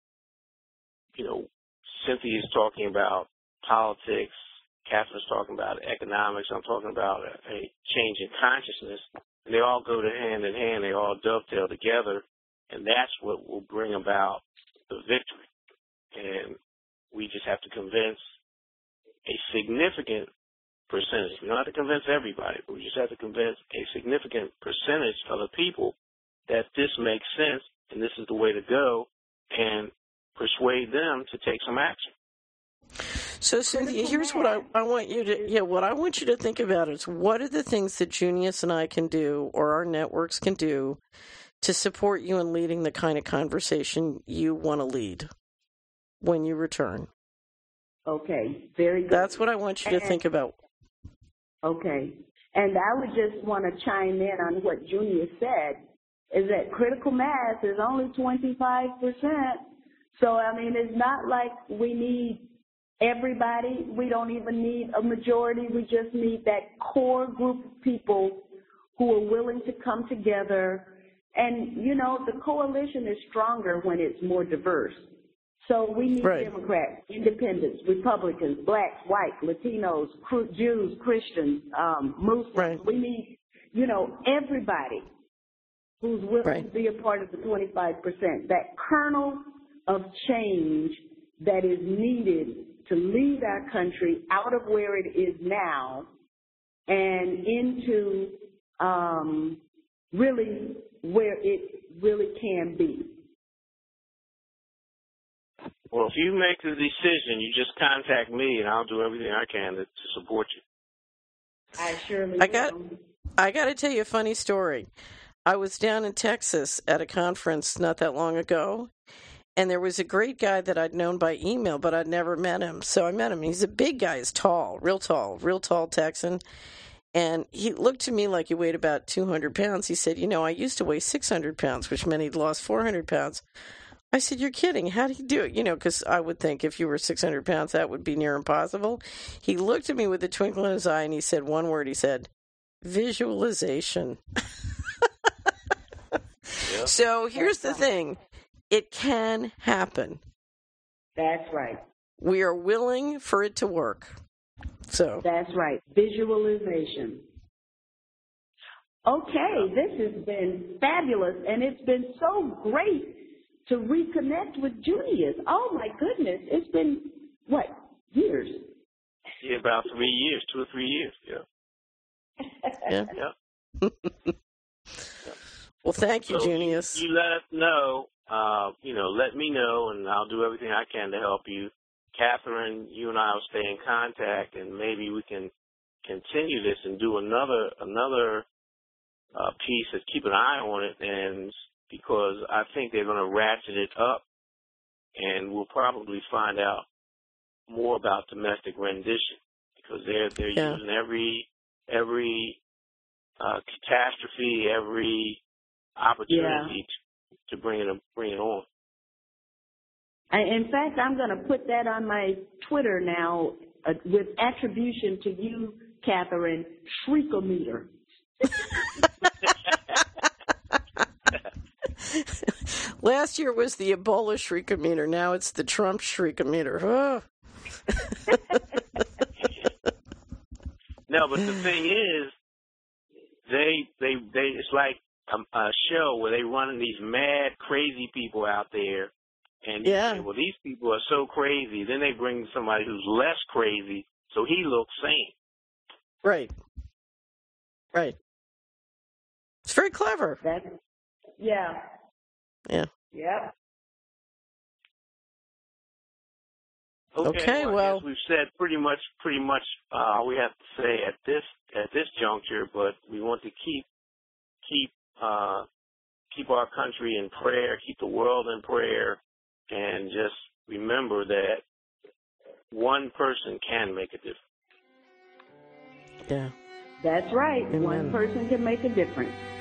you know, Cynthia's talking about politics, Catherine's talking about economics, I'm talking about a, a change in consciousness. And they all go to hand in hand, they all dovetail together, and that's what will bring about the victory. And we just have to convince a significant percentage. We don't have to convince everybody, but we just have to convince a significant percentage of the people that this makes sense and this is the way to go, and persuade them to take some action. So, Cynthia, here's what I, I want you to, yeah, what I want you to think about is what are the things that Junius and I can do or our networks can do to support you in leading the kind of conversation you want to lead when you return. Okay, very good. That's what I want you to and, think about. Okay. And I would just want to chime in on what Junior said, is that critical mass is only twenty-five percent. So, I mean, it's not like we need everybody. We don't even need a majority. We just need that core group of people who are willing to come together. And, you know, the coalition is stronger when it's more diverse. So we need right. Democrats, Independents, Republicans, blacks, whites, Latinos, Jews, Christians, um, Muslims. Right. We need, you know, everybody who's willing right. to be a part of the twenty-five percent. That kernel of change that is needed to lead our country out of where it is now and into um, really where it really can be. Well, if you make the decision, you just contact me, and I'll do everything I can to, to support you. I surely I got, will. I got to tell you a funny story. I was down in Texas at a conference not that long ago, and there was a great guy that I'd known by email, but I'd never met him. So I met him. He's a big guy. He's tall, real tall, real tall Texan. And he looked to me like he weighed about two hundred pounds. He said, you know, I used to weigh six hundred pounds, which meant he'd lost four hundred pounds. I said, you're kidding. How do you do it? You know, because I would think if you were six hundred pounds, that would be near impossible. He looked at me with a twinkle in his eye, and he said one word. He said, visualization. Yeah. So here's the thing. It can happen. That's right. We are willing for it to work. So that's right. Visualization. Okay, this has been fabulous, and it's been so great to reconnect with Junius. Oh, my goodness. It's been, what, years? Yeah, about three years, two or three years, yeah. Yeah. yeah. yeah. Well, thank you, so Junius. You, you let us know, uh, you know, let me know, and I'll do everything I can to help you. Catherine, you and I will stay in contact, and maybe we can continue this and do another another uh, piece and keep an eye on it, and because I think they're going to ratchet it up, and we'll probably find out more about domestic rendition, because they're they're yeah. using every every uh, catastrophe, every opportunity yeah. to, to bring it bring it on. I, in fact, I'm going to put that on my Twitter now uh, with attribution to you, Catherine, Shriekometer. Last year was the Ebola Shriekometer. Now it's the Trump Shriekometer. Oh. No, but the thing is, they they they it's like a, a show where they running these mad, crazy people out there, and you yeah. say, well, these people are so crazy. Then they bring somebody who's less crazy, so he looks sane. Right. Right. It's very clever. That's, yeah. Yeah. Yeah. Okay, okay well, well I guess we've said pretty much, pretty much uh, all we have to say at this at this juncture, but we want to keep keep uh, keep our country in prayer, keep the world in prayer, and just remember that one person can make a difference. Yeah. That's right. Amen. One person can make a difference.